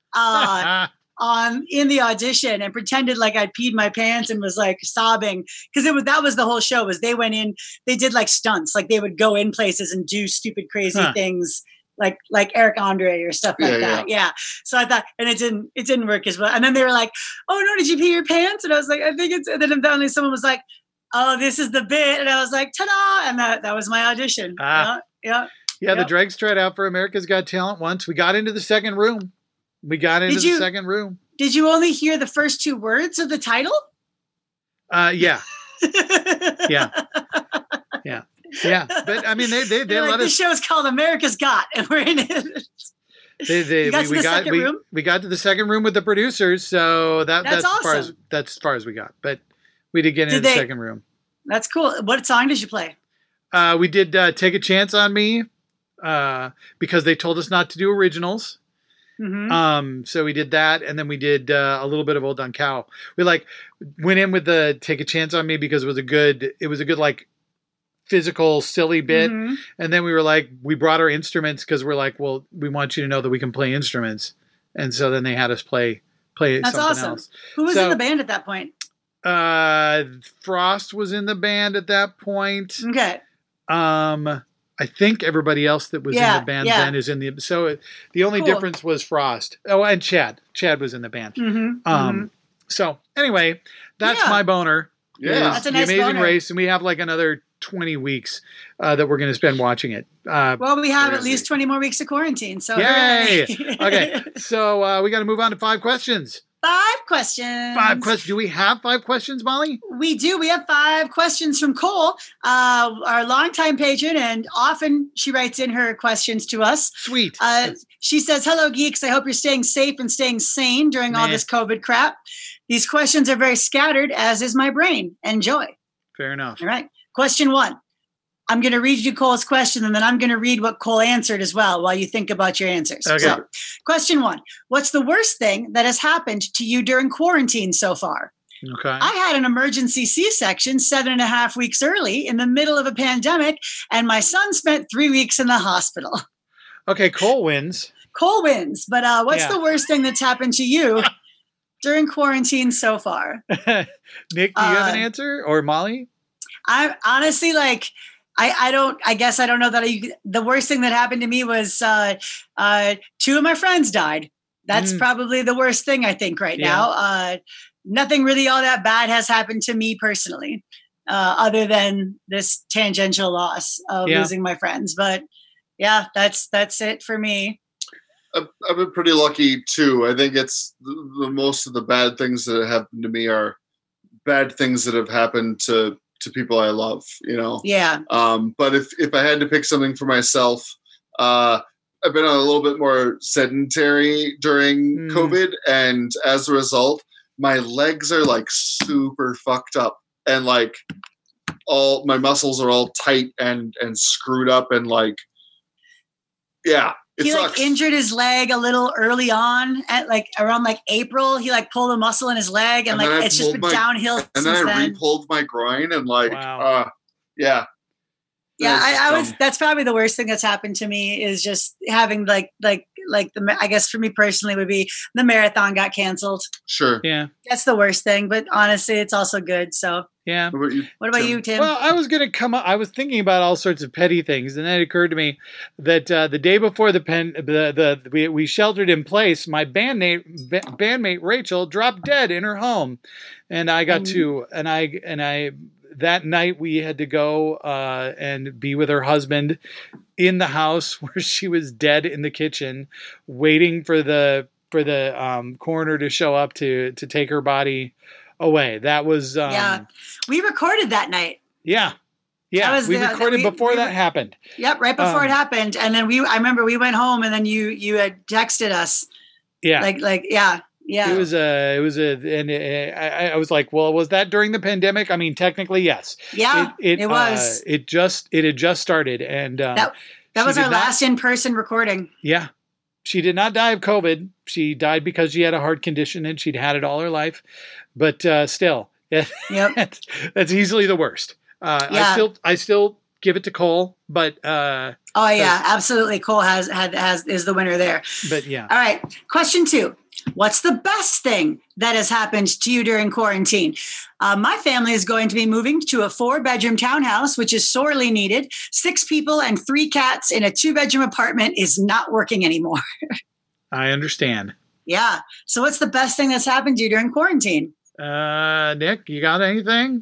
uh, on in the audition and pretended like I peed my pants and was like sobbing because it was that was the whole show. Was they went in, they did like stunts, like they would go in places and do stupid, crazy Huh. things. Like like Eric Andre or stuff like Yeah, that. Yeah. So I thought, and it didn't it didn't work as well. And then they were like, "Oh no, did you pee your pants?" And I was like, "I think it's." And then finally someone was like, "Oh, this is the bit," and I was like, "Ta-da!" And that that was my audition. Ah. Yeah, yeah. yeah, the Yep. Dregs tried out for America's Got Talent once. We got into the second room. We got into Did the you- second room. Did you only hear the first two words of the title? Uh, yeah, yeah, yeah, yeah. But I mean, they they they You're like, let this us. show's called America's Got, and we're in it. They, they, You got we, to we the got second we, room? we got to the second room with the producers, so that That's that's, as far as awesome. that's as far as we got. But we did get into Did the they- second room. That's cool. What song did you play? Uh, we did uh, Take a Chance on Me uh, because they told us not to do originals. Mm-hmm. Um, so we did that, and then we did uh, a little bit of Old Dun Cow. We like went in with the Take a Chance on Me because it was a good, it was a good like physical, silly bit. Mhm. And then we were like, we brought our instruments because we're like, well, we want you to know that we can play instruments. And so then they had us play play That's something awesome. else. Who was So- in the band at that point? Uh, Frost was in the band at that point. Okay. Um, I think everybody else that was Yeah, in the band yeah. then is in the. So it, the only Cool. difference was Frost. Oh, and Chad. Chad was in the band. Mm-hmm. Um, so anyway, that's Yeah. Yeah. my boner. Yeah. is That's a the nice Amazing boner. Race, and we have like another twenty weeks uh, that we're going to spend watching it. Uh, Well, we have at Crazy. least twenty more weeks of quarantine. So Yay! hooray. Okay, so uh, we got to move on to five questions. Five questions. Five questions. Do we have five questions, Molly? We do. We have five questions from Cole, uh, our longtime patron, and often she writes in her questions to us. Sweet. Uh, she says, "Hello, geeks. I hope you're staying safe and staying sane during all Meh. this COVID crap. These questions are very scattered, as is my brain. Enjoy." Fair enough. All right. Question one. I'm going to read you Cole's question, and then I'm going to read what Cole answered as well while you think about your answers. Okay. So, question one. What's the worst thing that has happened to you during quarantine so far? Okay. I had an emergency C-section seven and a half weeks early in the middle of a pandemic, and my son spent three weeks in the hospital. Okay, Cole wins. Cole wins, but uh, what's Yeah. the worst thing that's happened to you during quarantine so far? Nick, do you have an Uh, answer? Or Molly? I honestly like. I, I don't. I guess I don't know that. I, the worst thing that happened to me was uh, uh, two of my friends died. That's Mm. probably the worst thing I think right Yeah. now. Uh, nothing really all that bad has happened to me personally, uh, other than this tangential loss of Yeah. losing my friends. But yeah, that's that's it for me. I've, I've been pretty lucky too. I think it's the, the most of the bad things that have happened to me are bad things that have happened to to people I love. You know. Yeah, Um, but if if I had to pick something for myself, uh, I've been a little bit more sedentary during Mm. COVID, and as a result, my legs are like super fucked up, and like all my muscles are all tight and and screwed up, and like yeah, it he sucks. like injured his leg a little early on at like around like April. He like pulled a muscle in his leg, and, And then like I it's just been pulled my- downhill and since then I then. re-pulled my groin, and like Wow. uh, yeah. Yeah, That's I, I was. dumb. That's probably the worst thing that's happened to me is just having like, like, like the. I guess for me personally would be the marathon got canceled. Sure. Yeah. That's the worst thing, but honestly, it's also good. So, Yeah. What about you? what about Tim? you, Tim? Well, I was going to come up, I was thinking about all sorts of petty things, and then it occurred to me that uh, the day before the pen, the, the we, we sheltered in place, my bandmate, ba- bandmate Rachel dropped dead in her home, and I got Mm. to, and I, and I, that night we had to go uh, and be with her husband in the house where she was dead in the kitchen, waiting for the for the um, coroner to show up to to take her body away. That was um, Yeah. we recorded that night. yeah. Yeah, That was we the- recorded we- before we- that happened. Yep, right before Um, it happened, and then we. I remember we went home, and then you you had texted us Yeah, like like yeah yeah. it was a, it was a, and uh, I, I was like, well, was that during the pandemic? I mean, technically, yes. yeah, it, uh, was. it just, it had just started, and um, that that she was did our not- last in person recording. yeah, she did not die of COVID. She died because she had a heart condition, and she'd had it all her life. But uh, still, Yep. that's, that's easily the worst. Uh, I Yeah. still, I still give it to Cole, but, uh, Oh yeah, absolutely. Cole has had has is the winner there. but yeah. All right. Question two. What's the best thing that has happened to you during quarantine? Uh, my family is going to be moving to a four bedroom townhouse, which is sorely needed. Six people and three cats in a two bedroom apartment is not working anymore. I understand. Yeah. So, what's the best thing that's happened to you during quarantine? Uh, Nick, you got anything?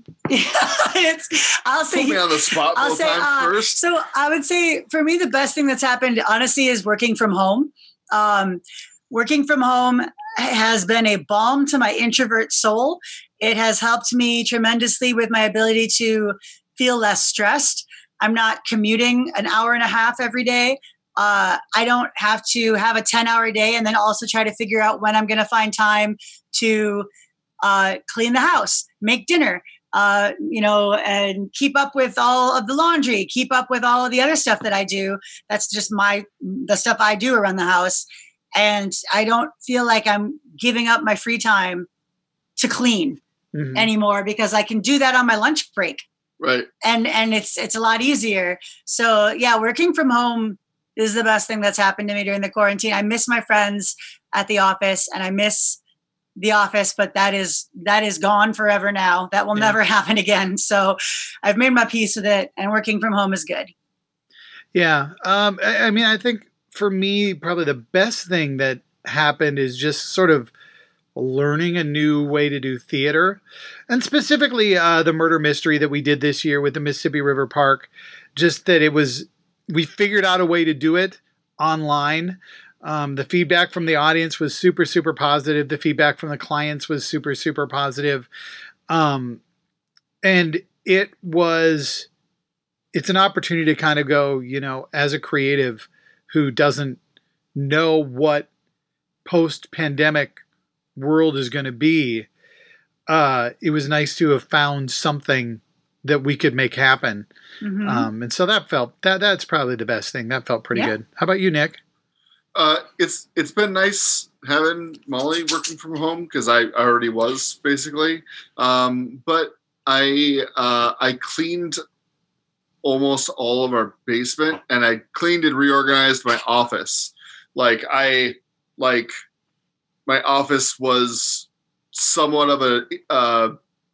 it's, I'll say. Put me on the spot I'll both say times uh, first. So I would say for me, the best thing that's happened, honestly, is working from home. Um, working from home has been a balm to my introvert soul. It has helped me tremendously with my ability to feel less stressed. I'm not commuting an hour and a half every day. Uh, I don't have to have a ten hour day and then also try to figure out when I'm going to find time to uh, clean the house, make dinner, uh, you know, and keep up with all of the laundry, keep up with all of the other stuff that I do. That's just my, the stuff I do around the house. And I don't feel like I'm giving up my free time to clean Mhm. anymore because I can do that on my lunch break. Right. And, and it's, it's a lot easier. So yeah, working from home is the best thing that's happened to me during the quarantine. I miss my friends at the office and I miss the office, but that is that is gone forever now. That will Yeah. never happen again. So I've made my peace with it, and working from home is good. Yeah. Um, I, I mean, I think for me, probably the best thing that happened is just sort of learning a new way to do theater, and specifically uh, the murder mystery that we did this year with the Mississippi River Park. Just that it was, we figured out a way to do it online. Um, the feedback from the audience was super, super positive. The feedback from the clients was super, super positive. Um, and it was, it's an opportunity to kind of go, you know, as a creative who doesn't know what post-pandemic world is going to be, uh, it was nice to have found something that we could make happen. Mhm. Um, and so that felt, that that's probably the best thing. That felt pretty Yeah. good. How about you, Nick? Uh, it's it's been nice having Molly working from home because I already was basically, um, but I uh, I cleaned almost all of our basement and I cleaned and reorganized my office. Like I like my office was somewhat of a uh,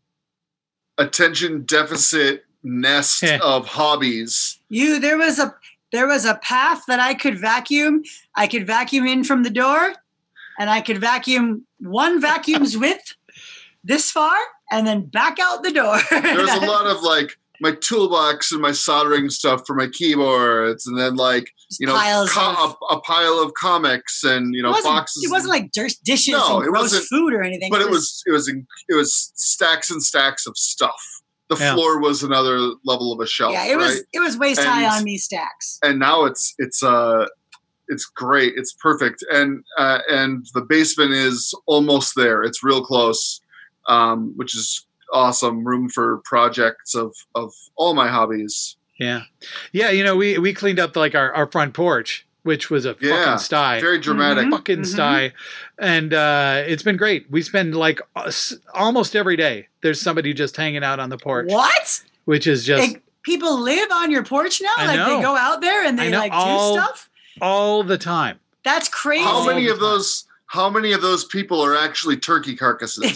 attention deficit nest of hobbies. You there was a there was a path that I could vacuum. I could vacuum in from the door, and I could vacuum one vacuum's width this far, and then back out the door. There's a lot of like my toolbox and my soldering stuff for my keyboards, and then like you know Piles co- of- a, a pile of comics and you know it wasn't, boxes. It wasn't like dirt, dishes No, and it gross wasn't- food or anything. but it was it was in, it was stacks and stacks of stuff. The Yeah. floor was another level of a shelf. yeah, it was right? it was waist high And- on these stacks. and now it's it's uh it's great. It's perfect, and uh, and the basement is almost there. It's real close, um, which is awesome. Room for projects of of all my hobbies. Yeah. Yeah. You know, we, we cleaned up like our, our front porch, which was a Yeah, fucking sty. Very dramatic. Mhm. fucking Mhm. sty. And uh, it's been great. We spend like uh, s- almost every day. There's somebody just hanging out on the porch, What? which is just Like, people live on your porch now? I like know. they go out there and I they know. like All- do stuff? all the time. That's crazy. How All many the of those? How many of those people are actually turkey carcasses?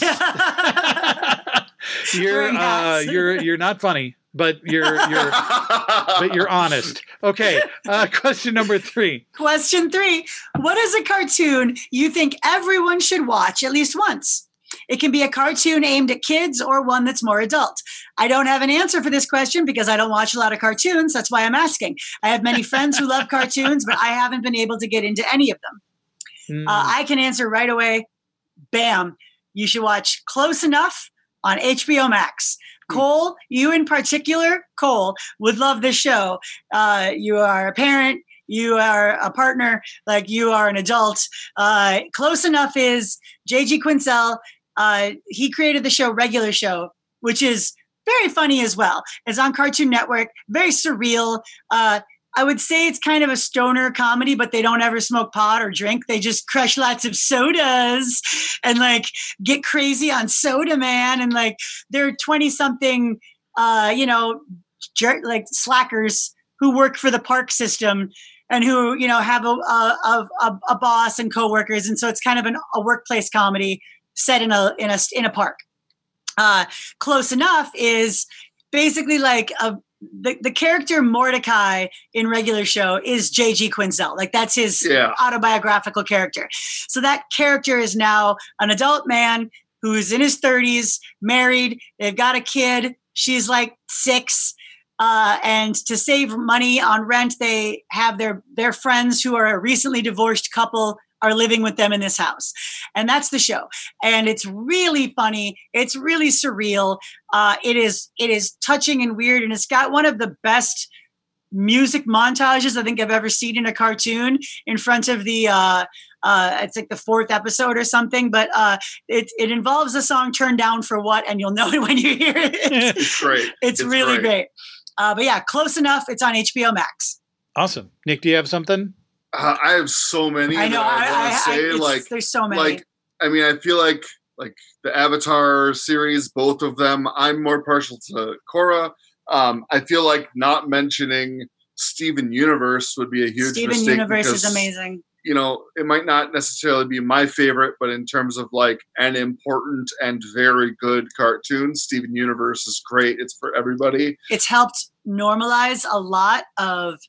you're Wearing uh, hats. you're you're not funny, but you're you're but you're honest. Okay. Uh, question number three. Question three. What is a cartoon you think everyone should watch at least once? It can be a cartoon aimed at kids or one that's more adult. I don't have an answer for this question because I don't watch a lot of cartoons. That's why I'm asking. I have many friends who love cartoons, but I haven't been able to get into any of them. Mm, Uh, I can answer right away. Bam. You should watch Close Enough on H B O Max. Cole, you in particular, Cole, would love this show. Uh, you are a parent. You are a partner. Like you are an adult. Uh, Close Enough is J G Quinzel. Uh, he created the show Regular Show, which is very funny as well. It's on Cartoon Network. Very surreal. Uh, I would say it's kind of a stoner comedy, but they don't ever smoke pot or drink. They just crush lots of sodas and like get crazy on Soda Man. And like they're twenty something, uh, you know, jer- like slackers who work for the park system and who, you know, have a, a, a, a boss and coworkers. And so it's kind of an, a workplace comedy set in a, in a, in a park. Uh, Close Enough is basically like a, The, the character Mordecai in Regular Show is J G Quinzel. Like that's his Yeah. autobiographical character. So that character is now an adult man who's in his thirties, married. They've got a kid. She's like six. Uh, and to save money on rent, they have their, their friends who are a recently divorced couple are living with them in this house. And that's the show. And it's really funny. It's really surreal. Uh, it is it is touching and weird. And it's got one of the best music montages I think I've ever seen in a cartoon in front of the, uh, uh, it's like the fourth episode or something. But uh, it, it involves the song Turn Down for What? And you'll know it when you hear it. It's great. It's, It's really great. great. Uh, but yeah, Close Enough. It's on H B O Max. Awesome. Nick, do you have something? Uh, I have so many I know. that I, I, want I, to I, say. it's- like, there's so many. like I mean, I feel like like the Avatar series, both of them. I'm more partial to Korra. Um, I feel like not mentioning Steven Universe would be a huge Steven mistake. Universe is because, amazing. You know, it might not necessarily be my favorite, but in terms of like an important and very good cartoon, Steven Universe is great. It's for everybody. It's helped normalize a lot of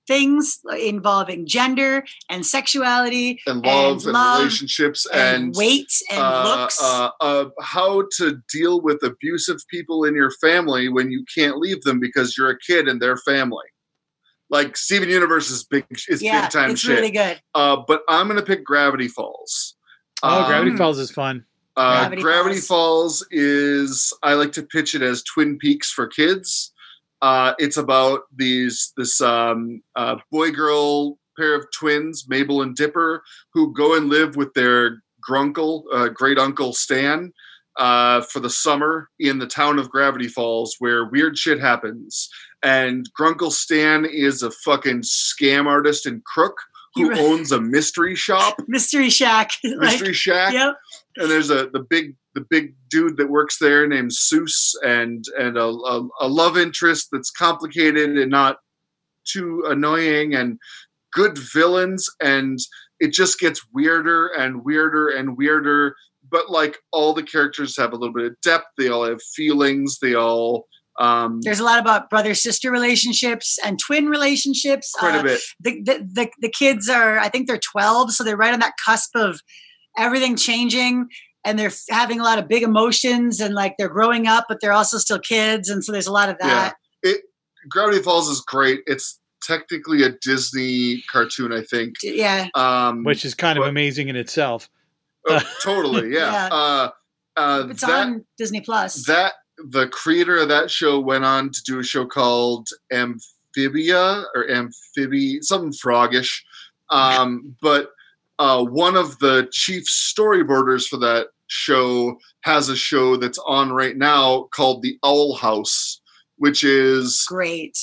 things involving gender and sexuality and love and, and, love relationships and, and weight and uh, looks. Uh, uh, how to deal with abusive people in your family when you can't leave them because you're a kid in their family. Like Steven Universe is big, is yeah, big time it's shit. really good. Uh, but I'm gonna pick Gravity Falls. Oh, Um, Gravity Falls is fun. Uh, Gravity Gravity, Falls. Falls is, I like to pitch it as Twin Peaks for kids. Uh, it's about these this um, uh, boy girl pair of twins, Mabel and Dipper, who go and live with their grunkle, uh, great uncle Stan, uh, for the summer in the town of Gravity Falls, where weird shit happens. And Grunkle Stan is a fucking scam artist and crook who Right. owns a mystery shop, Mystery Shack. mystery like, shack. Yep. And there's a the big the big dude that works there named Seuss, and and a, a, a love interest that's complicated and not too annoying, and good villains, and it just gets weirder and weirder and weirder. But like all the characters have a little bit of depth. They all have feelings. They all um, There's a lot about brother-sister relationships and twin relationships. quite Uh, a bit. the, the the the kids are, I think they're twelve, so they're right on that cusp of everything changing, and they're f- having a lot of big emotions, and like they're growing up, but they're also still kids, and so there's a lot of that. It Gravity Falls is great. It's technically a Disney cartoon, I think. Yeah, Um, Which is kind of but- amazing in itself. oh, totally, yeah. Yeah. Uh, uh, it's that, on Disney Plus. that the creator of that show went on to do a show called Amphibia or Amphibi, something froggish. Um, but uh, one of the chief storyboarders for that show has a show that's on right now called The Owl House, which is Great.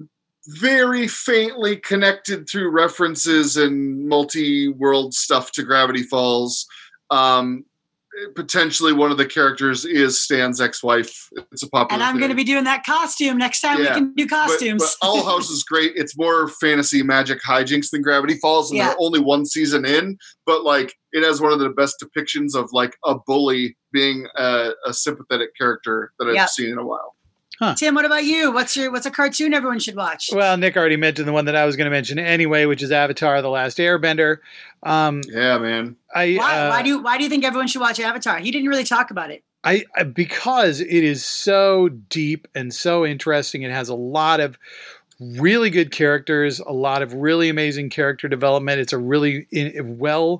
very faintly connected through references and multi-world stuff to Gravity Falls. Um, potentially one of the characters is Stan's ex-wife. It's a popular And I'm going to theory. be doing that costume next time Yeah. we can do But, costumes. but Owl House is great. It's more fantasy magic hijinks than Gravity Falls, and Yeah. they're only one season in. But like, it has one of the best depictions of like a bully being a, a sympathetic character that I've Yeah. seen in a while. Tim, what about you? What's your what's a cartoon everyone should watch? Well, Nick already mentioned the one that I was going to mention anyway, which is Avatar: The Last Airbender. Um, Yeah, man. I, why, uh, why do you, why do you think everyone should watch Avatar? He didn't really talk about it. I, I because it is so deep and so interesting. It has a lot of really good characters, a lot of really amazing character development. It's a really in, well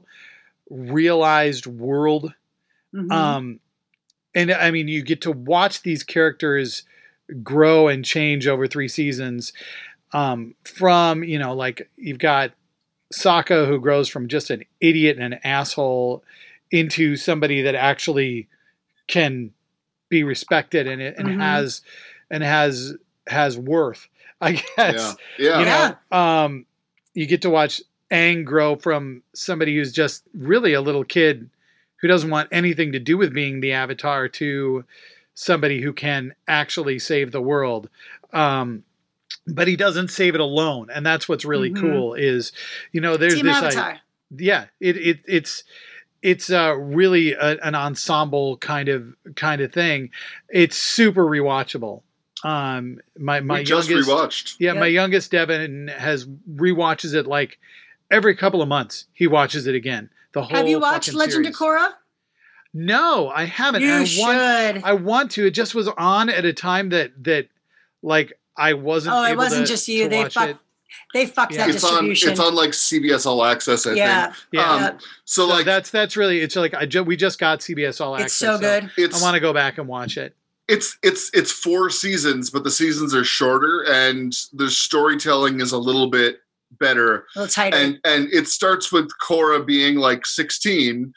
realized world. Mhm. Um, and I mean, you get to watch these characters grow and change over three seasons. Um, from, you know, like you've got Sokka, who grows from just an idiot and an asshole into somebody that actually can be respected and and Mhm. has and has has worth, I guess. Yeah. Yeah. You Yeah. know, um, you get to watch Aang grow from somebody who's just really a little kid who doesn't want anything to do with being the Avatar to somebody who can actually save the world. Um, but he doesn't save it alone. And that's what's really Mhm. cool is, you know, there's Team this, Avatar. I, yeah, it, it, it's, it's uh, really a, an ensemble kind of, kind of thing. It's super rewatchable. Um, my, my we just youngest, rewatched. yeah, Yep. my youngest Devin has rewatches it like every couple of months. He watches it again. The whole Have you watched fucking Legend series. of Korra? No, I haven't. You I should. want, I want to. It just was on at a time that that like I wasn't. Oh, it able wasn't to- just you. to They watch fuck- it. They fucked Yeah. that It's on. distribution. It's on like C B S All Access. I yeah. think. Yeah. Um, Yeah. So, So like that's that's really. It's like I ju- we just got C B S All Access. It's so good. it's I want to go back and watch it. it's it's it's four seasons, but the seasons are shorter and the storytelling is a little bit better. A little tighter. And and it starts with Korra being like sixteen.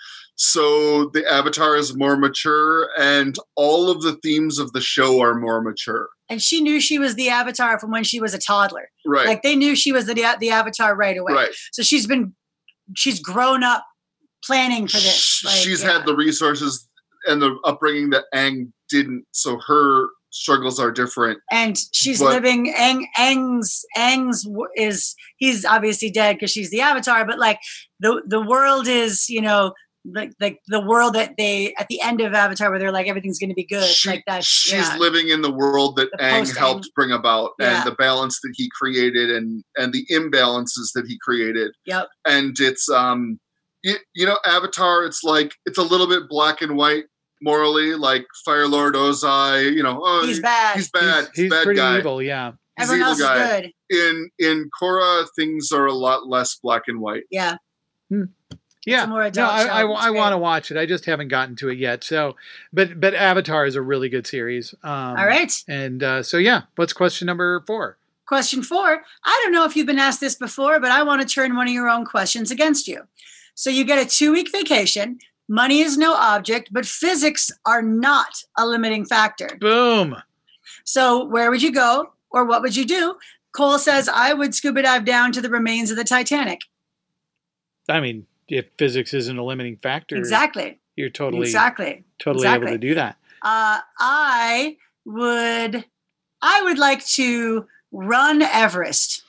So the Avatar is more mature, and all of the themes of the show are more mature. And she knew she was the Avatar from when she was a toddler. Right. Like they knew she was the the Avatar right away. right. So she's been, she's grown up planning for this. Like, She's yeah. had the resources and the upbringing that Aang didn't. So her struggles are different. and she's But- living. Aang, Aang's Aang's w- is he's obviously dead because she's the Avatar. But like the the world is, you know, like like the world that they at the end of Avatar, where they're like everything's going to be good. She, like that. she's Yeah. living in the world that The Aang post-Aang. helped bring about, Yeah. and the balance that he created, and and the imbalances that he created. Yep. And it's um, you, you know, Avatar. It's like it's a little bit black and white morally, like Fire Lord Ozai. You know, oh, He's bad. He's bad. He's, he's bad pretty guy. evil, yeah. He's Everyone evil else guy. is good. In in Korra, things are a lot less black and white. Yeah. Yeah, a more no, adult I, show. I, It's I want to great. watch it. I just haven't gotten to it yet. So, but but Avatar is a really good series. Um, All right. And uh, so yeah, what's question number four? Question four. I don't know if you've been asked this before, but I want to turn one of your own questions against you. So you get a two-week vacation. Money is no object, but physics are not a limiting factor. Boom. So where would you go, or what would you do? Cole says, I would scuba dive down to the remains of the Titanic. I mean, if physics isn't a limiting factor, Exactly. you're totally Exactly. totally exactly. able to do that. Uh, I would, I would like to run Everest.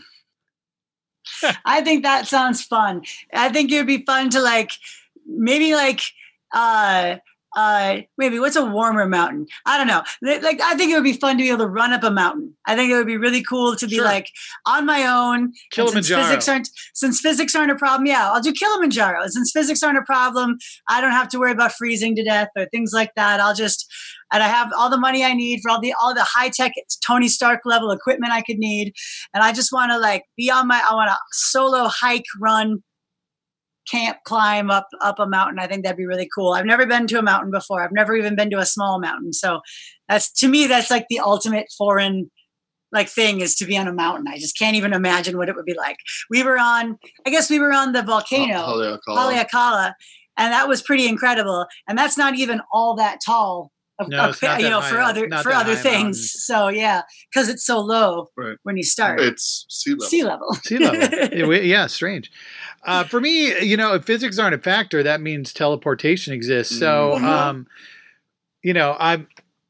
I think that sounds fun. I think it would be fun to like, maybe like, uh, uh, maybe what's a warmer mountain? I don't know. Like, I think it would be fun to be able to run up a mountain. I think it would be really cool to be Sure. like on my own. And Kilimanjaro. Since physics aren't, since physics aren't a problem, yeah, I'll do Kilimanjaro. Since physics aren't a problem, I don't have to worry about freezing to death or things like that. I'll just, and I have all the money I need for all the all the high tech Tony Stark level equipment I could need, and I just want to like be on my. I want to solo hike, run, camp, climb up up a mountain. I think that'd be really cool. I've never been to a mountain before. I've never even been to a small mountain. So that's to me that's like the ultimate foreign like thing is to be on a mountain. I just can't even imagine what it would be like. We were on, I guess we were on the volcano, Haleakala. Haleakala, and that was pretty incredible. And that's not even all that tall. Of, No, it's of- not you that know, high for up- other not for that other high things. mountain. So yeah, because it's so low Right. when you start. It's sea level. Sea level. Sea level. It wa- yeah, strange. Uh, for me, you know, if physics aren't a factor, that means teleportation exists. So, Mhm. um, you know, I'm.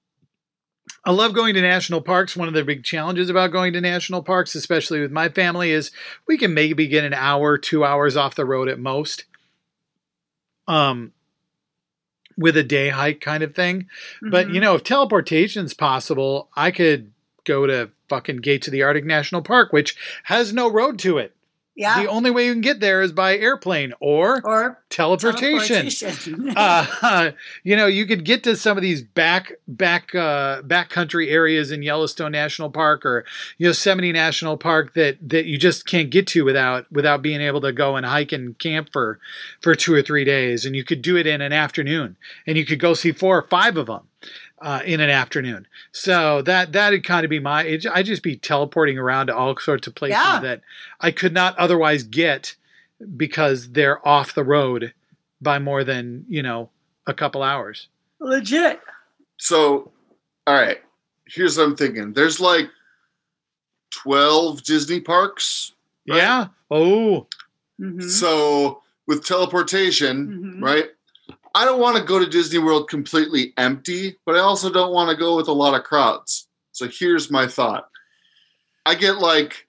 I love going to national parks. One of the big challenges about going to national parks, especially with my family, is we can maybe get an hour, two hours off the road at most. Um, with a day hike kind of thing. But, Mhm. you know, if teleportation's possible, I could go to fucking Gates of the Arctic National Park, which has no road to it. yeah. The only way you can get there is by airplane or or teleportation. teleportation. uh, you know, you could get to some of these back back uh, backcountry areas in Yellowstone National Park or Yosemite National Park that that you just can't get to without without being able to go and hike and camp for for two or three days, and you could do it in an afternoon, and you could go see four or five of them. Uh, in an afternoon, so that that'd kind of be my. It, I'd just be teleporting around to all sorts of places Yeah. that I could not otherwise get because they're off the road by more than you know a couple hours. Legit. So, all right. Here's what I'm thinking. There's like twelve Disney parks. Right. Yeah. Oh. Mhm. So with teleportation, Mhm. right? I don't want to go to Disney World completely empty, but I also don't want to go with a lot of crowds. So here's my thought. I get like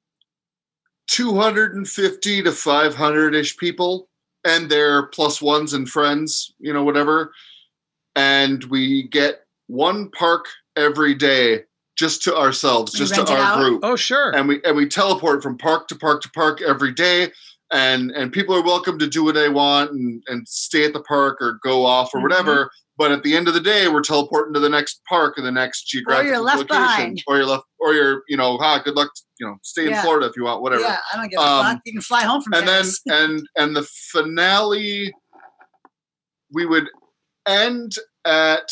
two hundred fifty to five hundred-ish people, and they're plus ones and friends, you know, whatever. And we get one park every day just to ourselves, We just to rent it our out? group. Oh, sure. And we and we teleport from park to park to park every day. And and people are welcome to do what they want and, and stay at the park or go off or Mhm. whatever. But at the end of the day, we're teleporting to the next park or the next geographic left location. behind. Or you're left, or you're, you know, ah, good luck, you know, stay in Yeah. Florida if you want, whatever. Yeah, I don't give a Um, fuck. You can fly home from And then Paris. and and the finale, we would end at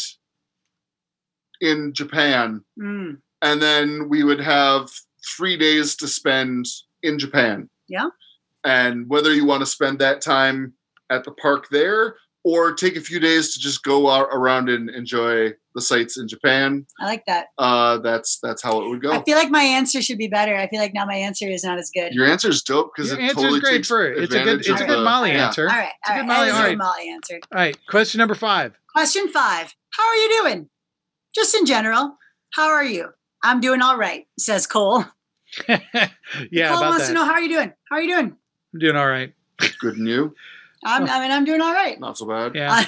in Japan, Mm. and then we would have three days to spend in Japan. Yeah. And whether you want to spend that time at the park there or take a few days to just go out around and enjoy the sights in Japan, I like that. uh, that's that's how it would go. I feel like my answer should be better. I feel like now my answer is not as good. Your answer is dope because Your it answer's totally great takes for it. It's a good. advantage It's a of good the- Molly yeah. answer. All right, It's a all good right. Molly. That is All what right. Molly answered. All right. Question number five. Question five. How are you doing? Just in general, how are you? I'm doing all right, says Cole. yeah, Cole about wants that. to know how are you doing? How are you doing? I'm doing all right. Good and you. I'm, I mean, I'm doing all right. Not so bad. Yeah.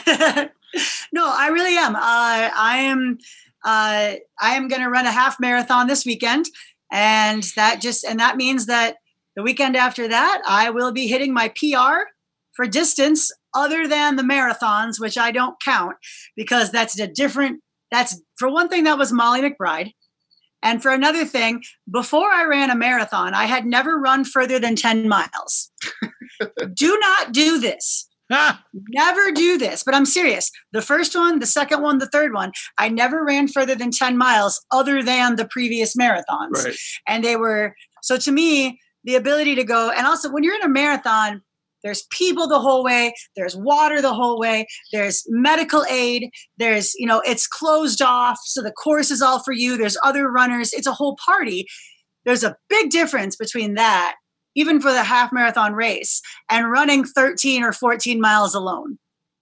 No, I really am. Uh, I am. Uh, I am going to run a half marathon this weekend, and that just and that means that the weekend after that, I will be hitting my P R for distance other than the marathons, which I don't count because that's a different. That's for one thing, that was Molly McBride. And for another thing, before I ran a marathon, I had never run further than ten miles. Do not do this. Ah! Never do this, but I'm serious. The first one, the second one, the third one, I never ran further than ten miles other than the previous marathons. Right. And they were, so to me, the ability to go, and also when you're in a marathon, there's people the whole way, there's water the whole way, there's medical aid, there's, you know, it's closed off. So the course is all for you. There's other runners. It's a whole party. There's a big difference between that, even for the half marathon race, and running thirteen or fourteen miles alone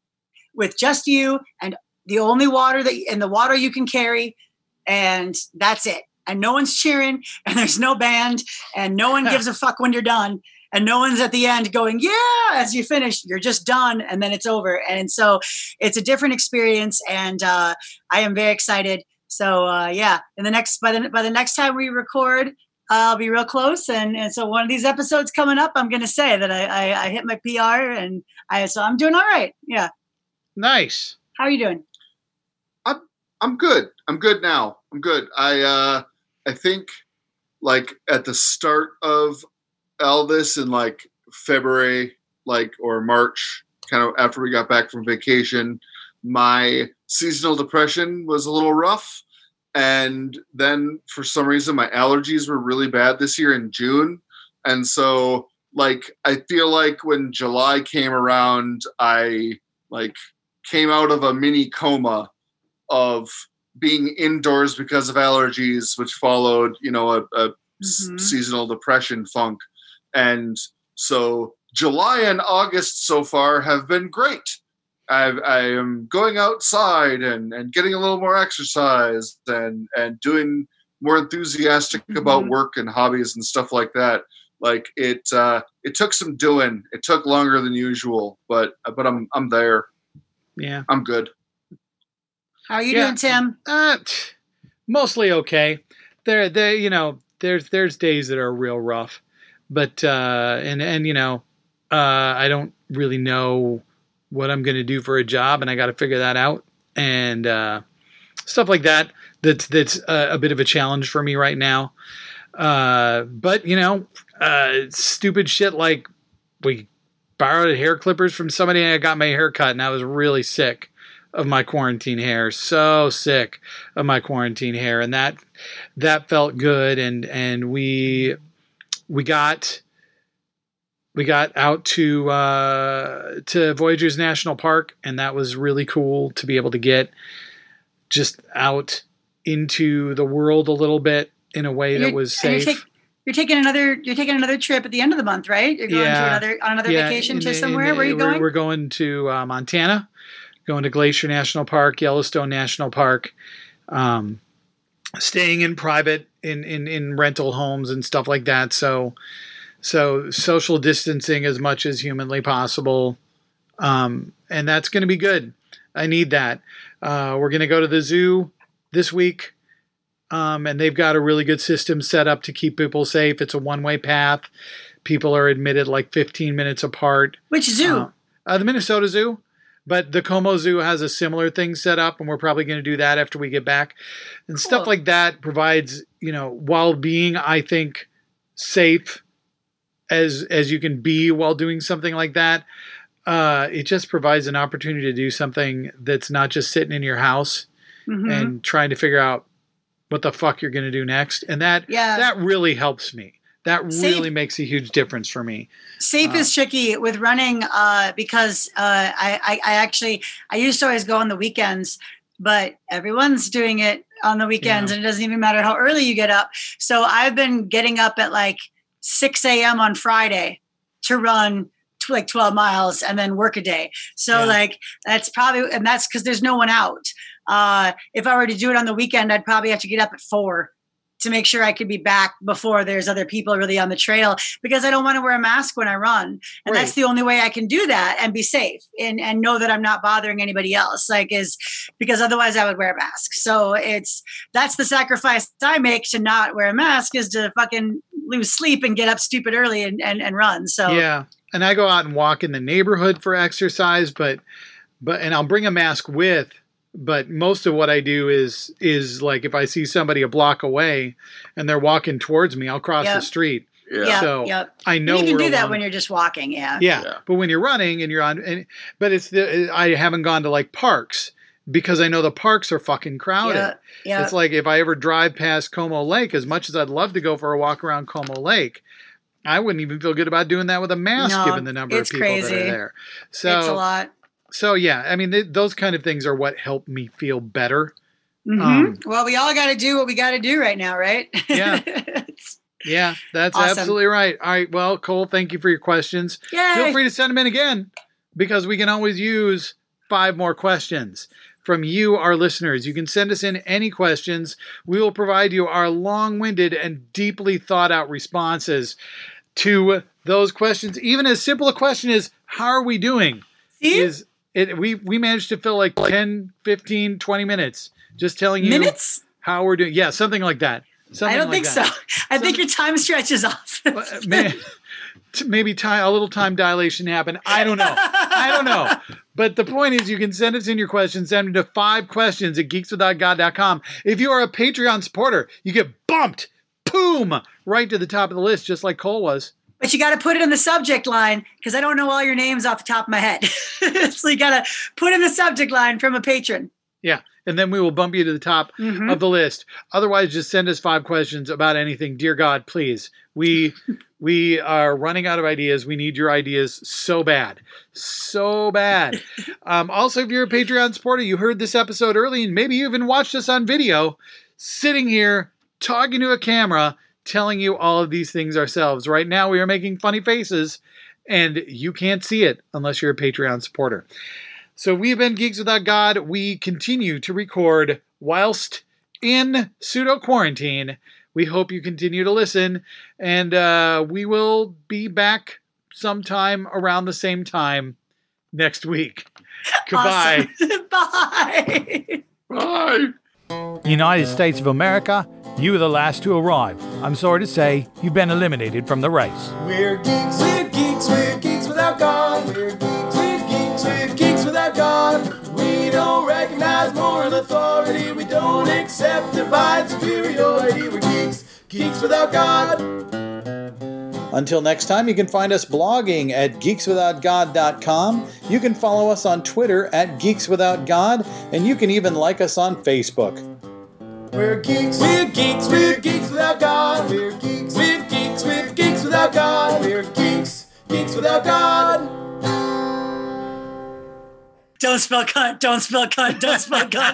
with just you and the only water that, and the water you can carry. And that's it. And no one's cheering and there's no band and no one gives a fuck when you're done. And no one's at the end going, yeah, as you finish, you're just done. And then it's over. And so it's a different experience. And uh, I am very excited. So uh, yeah, in the next, by the, by the next time we record, I'll be real close. And, and so one of these episodes coming up, I'm going to say that I, I, I hit my P R and I, so I'm doing all right. Yeah. Nice. How are you doing? I'm, I'm good. I'm good now. I'm good. I, uh, I think like at the start of all this in like February, like, or March, kind of after we got back from vacation, my seasonal depression was a little rough. And then for some reason, my allergies were really bad this year in June. And so like, I feel like when July came around, I like came out of a mini coma of being indoors because of allergies, which followed, you know, a, a mm-hmm. s- seasonal depression funk. And so July and August so far have been great. I've, I am going outside and, and getting a little more exercise and, and doing more enthusiastic mm-hmm. about work and hobbies and stuff like that. Like it, uh, it took some doing. It took longer than usual, but but I'm I'm there. Yeah, I'm good. How are you yeah. doing, Tim? Uh, mostly okay. There, there, you know, there's there's days that are real rough. But, uh, and, and, you know, uh, I don't really know what I'm going to do for a job and I got to figure that out and, uh, stuff like that. That's, that's a, a bit of a challenge for me right now. Uh, but you know, uh, stupid shit. Like we borrowed hair clippers from somebody and I got my hair cut and I was really sick of my quarantine hair. So sick of my quarantine hair. And that, that felt good. And, and we, We got we got out to uh, to Voyageurs National Park, and that was really cool to be able to get just out into the world a little bit in a way that was safe. You're, take, you're taking another you're taking another trip at the end of the month, right? You're going yeah. to another on another yeah. vacation in, to somewhere. in, Where are you we're, going? We're going to uh, Montana, going to Glacier National Park, Yellowstone National Park. Um, staying in private in, in, in rental homes and stuff like that. So, so social distancing as much as humanly possible. Um, and that's going to be good. I need that. Uh, we're going to go to the zoo this week. Um, and they've got a really good system set up to keep people safe. It's a one-way path. People are admitted like fifteen minutes apart. Which zoo? Uh, uh, the Minnesota Zoo. But the Como Zoo has a similar thing set up, and we're probably going to do that after we get back. And cool. Stuff like that provides, you know, while being, I think, safe as as you can be while doing something like that, uh, it just provides an opportunity to do something that's not just sitting in your house mm-hmm. and trying to figure out what the fuck you're going to do next. And that yeah. that really helps me. That Safe. really makes a huge difference for me. Safe uh, is tricky with running uh, because uh, I, I, I actually, I used to always go on the weekends, but everyone's doing it on the weekends yeah. and it doesn't even matter how early you get up. So I've been getting up at like six a.m. on Friday to run t- like twelve miles and then work a day. So yeah. like that's probably, and that's because there's no one out. Uh, if I were to do it on the weekend, I'd probably have to get up at four to make sure I could be back before there's other people really on the trail, because I don't want to wear a mask when I run. And Right. that's the only way I can do that and be safe and, and know that I'm not bothering anybody else. Like is because otherwise I would wear a mask. So it's, that's the sacrifice I make to not wear a mask, is to fucking lose sleep and get up stupid early and, and, and run. So Yeah. And I go out and walk in the neighborhood for exercise, but, but, and I'll bring a mask with, but most of what I do is, is like, if I see somebody a block away and they're walking towards me, I'll cross Yep. the street. Yeah. yeah, So yep. I know you can we're do that along- when you're just walking. Yeah. Yeah. Yeah. But when you're running and you're on, and, but it's the, I haven't gone to like parks because I know the parks are fucking crowded. Yeah. Yeah. It's like if I ever drive past Como Lake, as much as I'd love to go for a walk around Como Lake, I wouldn't even feel good about doing that with a mask, No, given the number of it's people that crazy. are there. it's a So, lot. so yeah, I mean, th- those kind of things are what help me feel better. Mhm. Um, well, we all got to do what we got to do right now, right? Yeah. Yeah, that's Awesome. absolutely right. All right. Well, Cole, thank you for your questions. Yay. Feel free to send them in again, because we can always use five more questions from you, our listeners. You can send us in any questions. We will provide you our long-winded and deeply thought-out responses to those questions. Even as simple a question as, how are we doing? See? Is it, we, we managed to fill like ten, fifteen, twenty minutes just telling you Minutes? how we're doing. Yeah, something like that. Something I don't like think that. so. I think your time stretches off. Well, may- t- maybe time, a little time dilation happened. I don't know. I don't know. But the point is, you can send us in your questions. Send them to five questions at geeks without god dot com. If you are a Patreon supporter, you get bumped, boom, right to the top of the list, just like Cole was. But you got to put it in the subject line, because I don't know all your names off the top of my head. So you got to put in the subject line from a patron. Yeah. And then we will bump you to the top Mhm. of the list. Otherwise, just send us five questions about anything. Dear God, please. We we are running out of ideas. We need your ideas so bad. So bad. Um, also, if you're a Patreon supporter, you heard this episode early and maybe you even watched us on video, sitting here talking to a camera, telling you all of these things ourselves. Right now, we are making funny faces, and you can't see it unless you're a Patreon supporter. So we've been Geeks Without God. We continue to record whilst in pseudo quarantine. We hope you continue to listen, and uh, we will be back sometime around the same time next week. Goodbye. Awesome. Bye. Bye. United States of America, you were the last to arrive. I'm sorry to say, you've been eliminated from the race. We're geeks, we're geeks, we're geeks without God. We're geeks, we're geeks, we're geeks without God. We don't recognize moral authority. We don't accept divine superiority. We're geeks, geeks without God. Until next time, you can find us blogging at geeks without god dot com. You can follow us on Twitter at geeks without god, and you can even like us on Facebook. We're geeks, we're geeks, we're geeks without God. We're geeks, we're geeks, we're geeks without God. We're geeks, geeks without God. Don't spell cunt. Don't spell cunt. Don't spell cunt.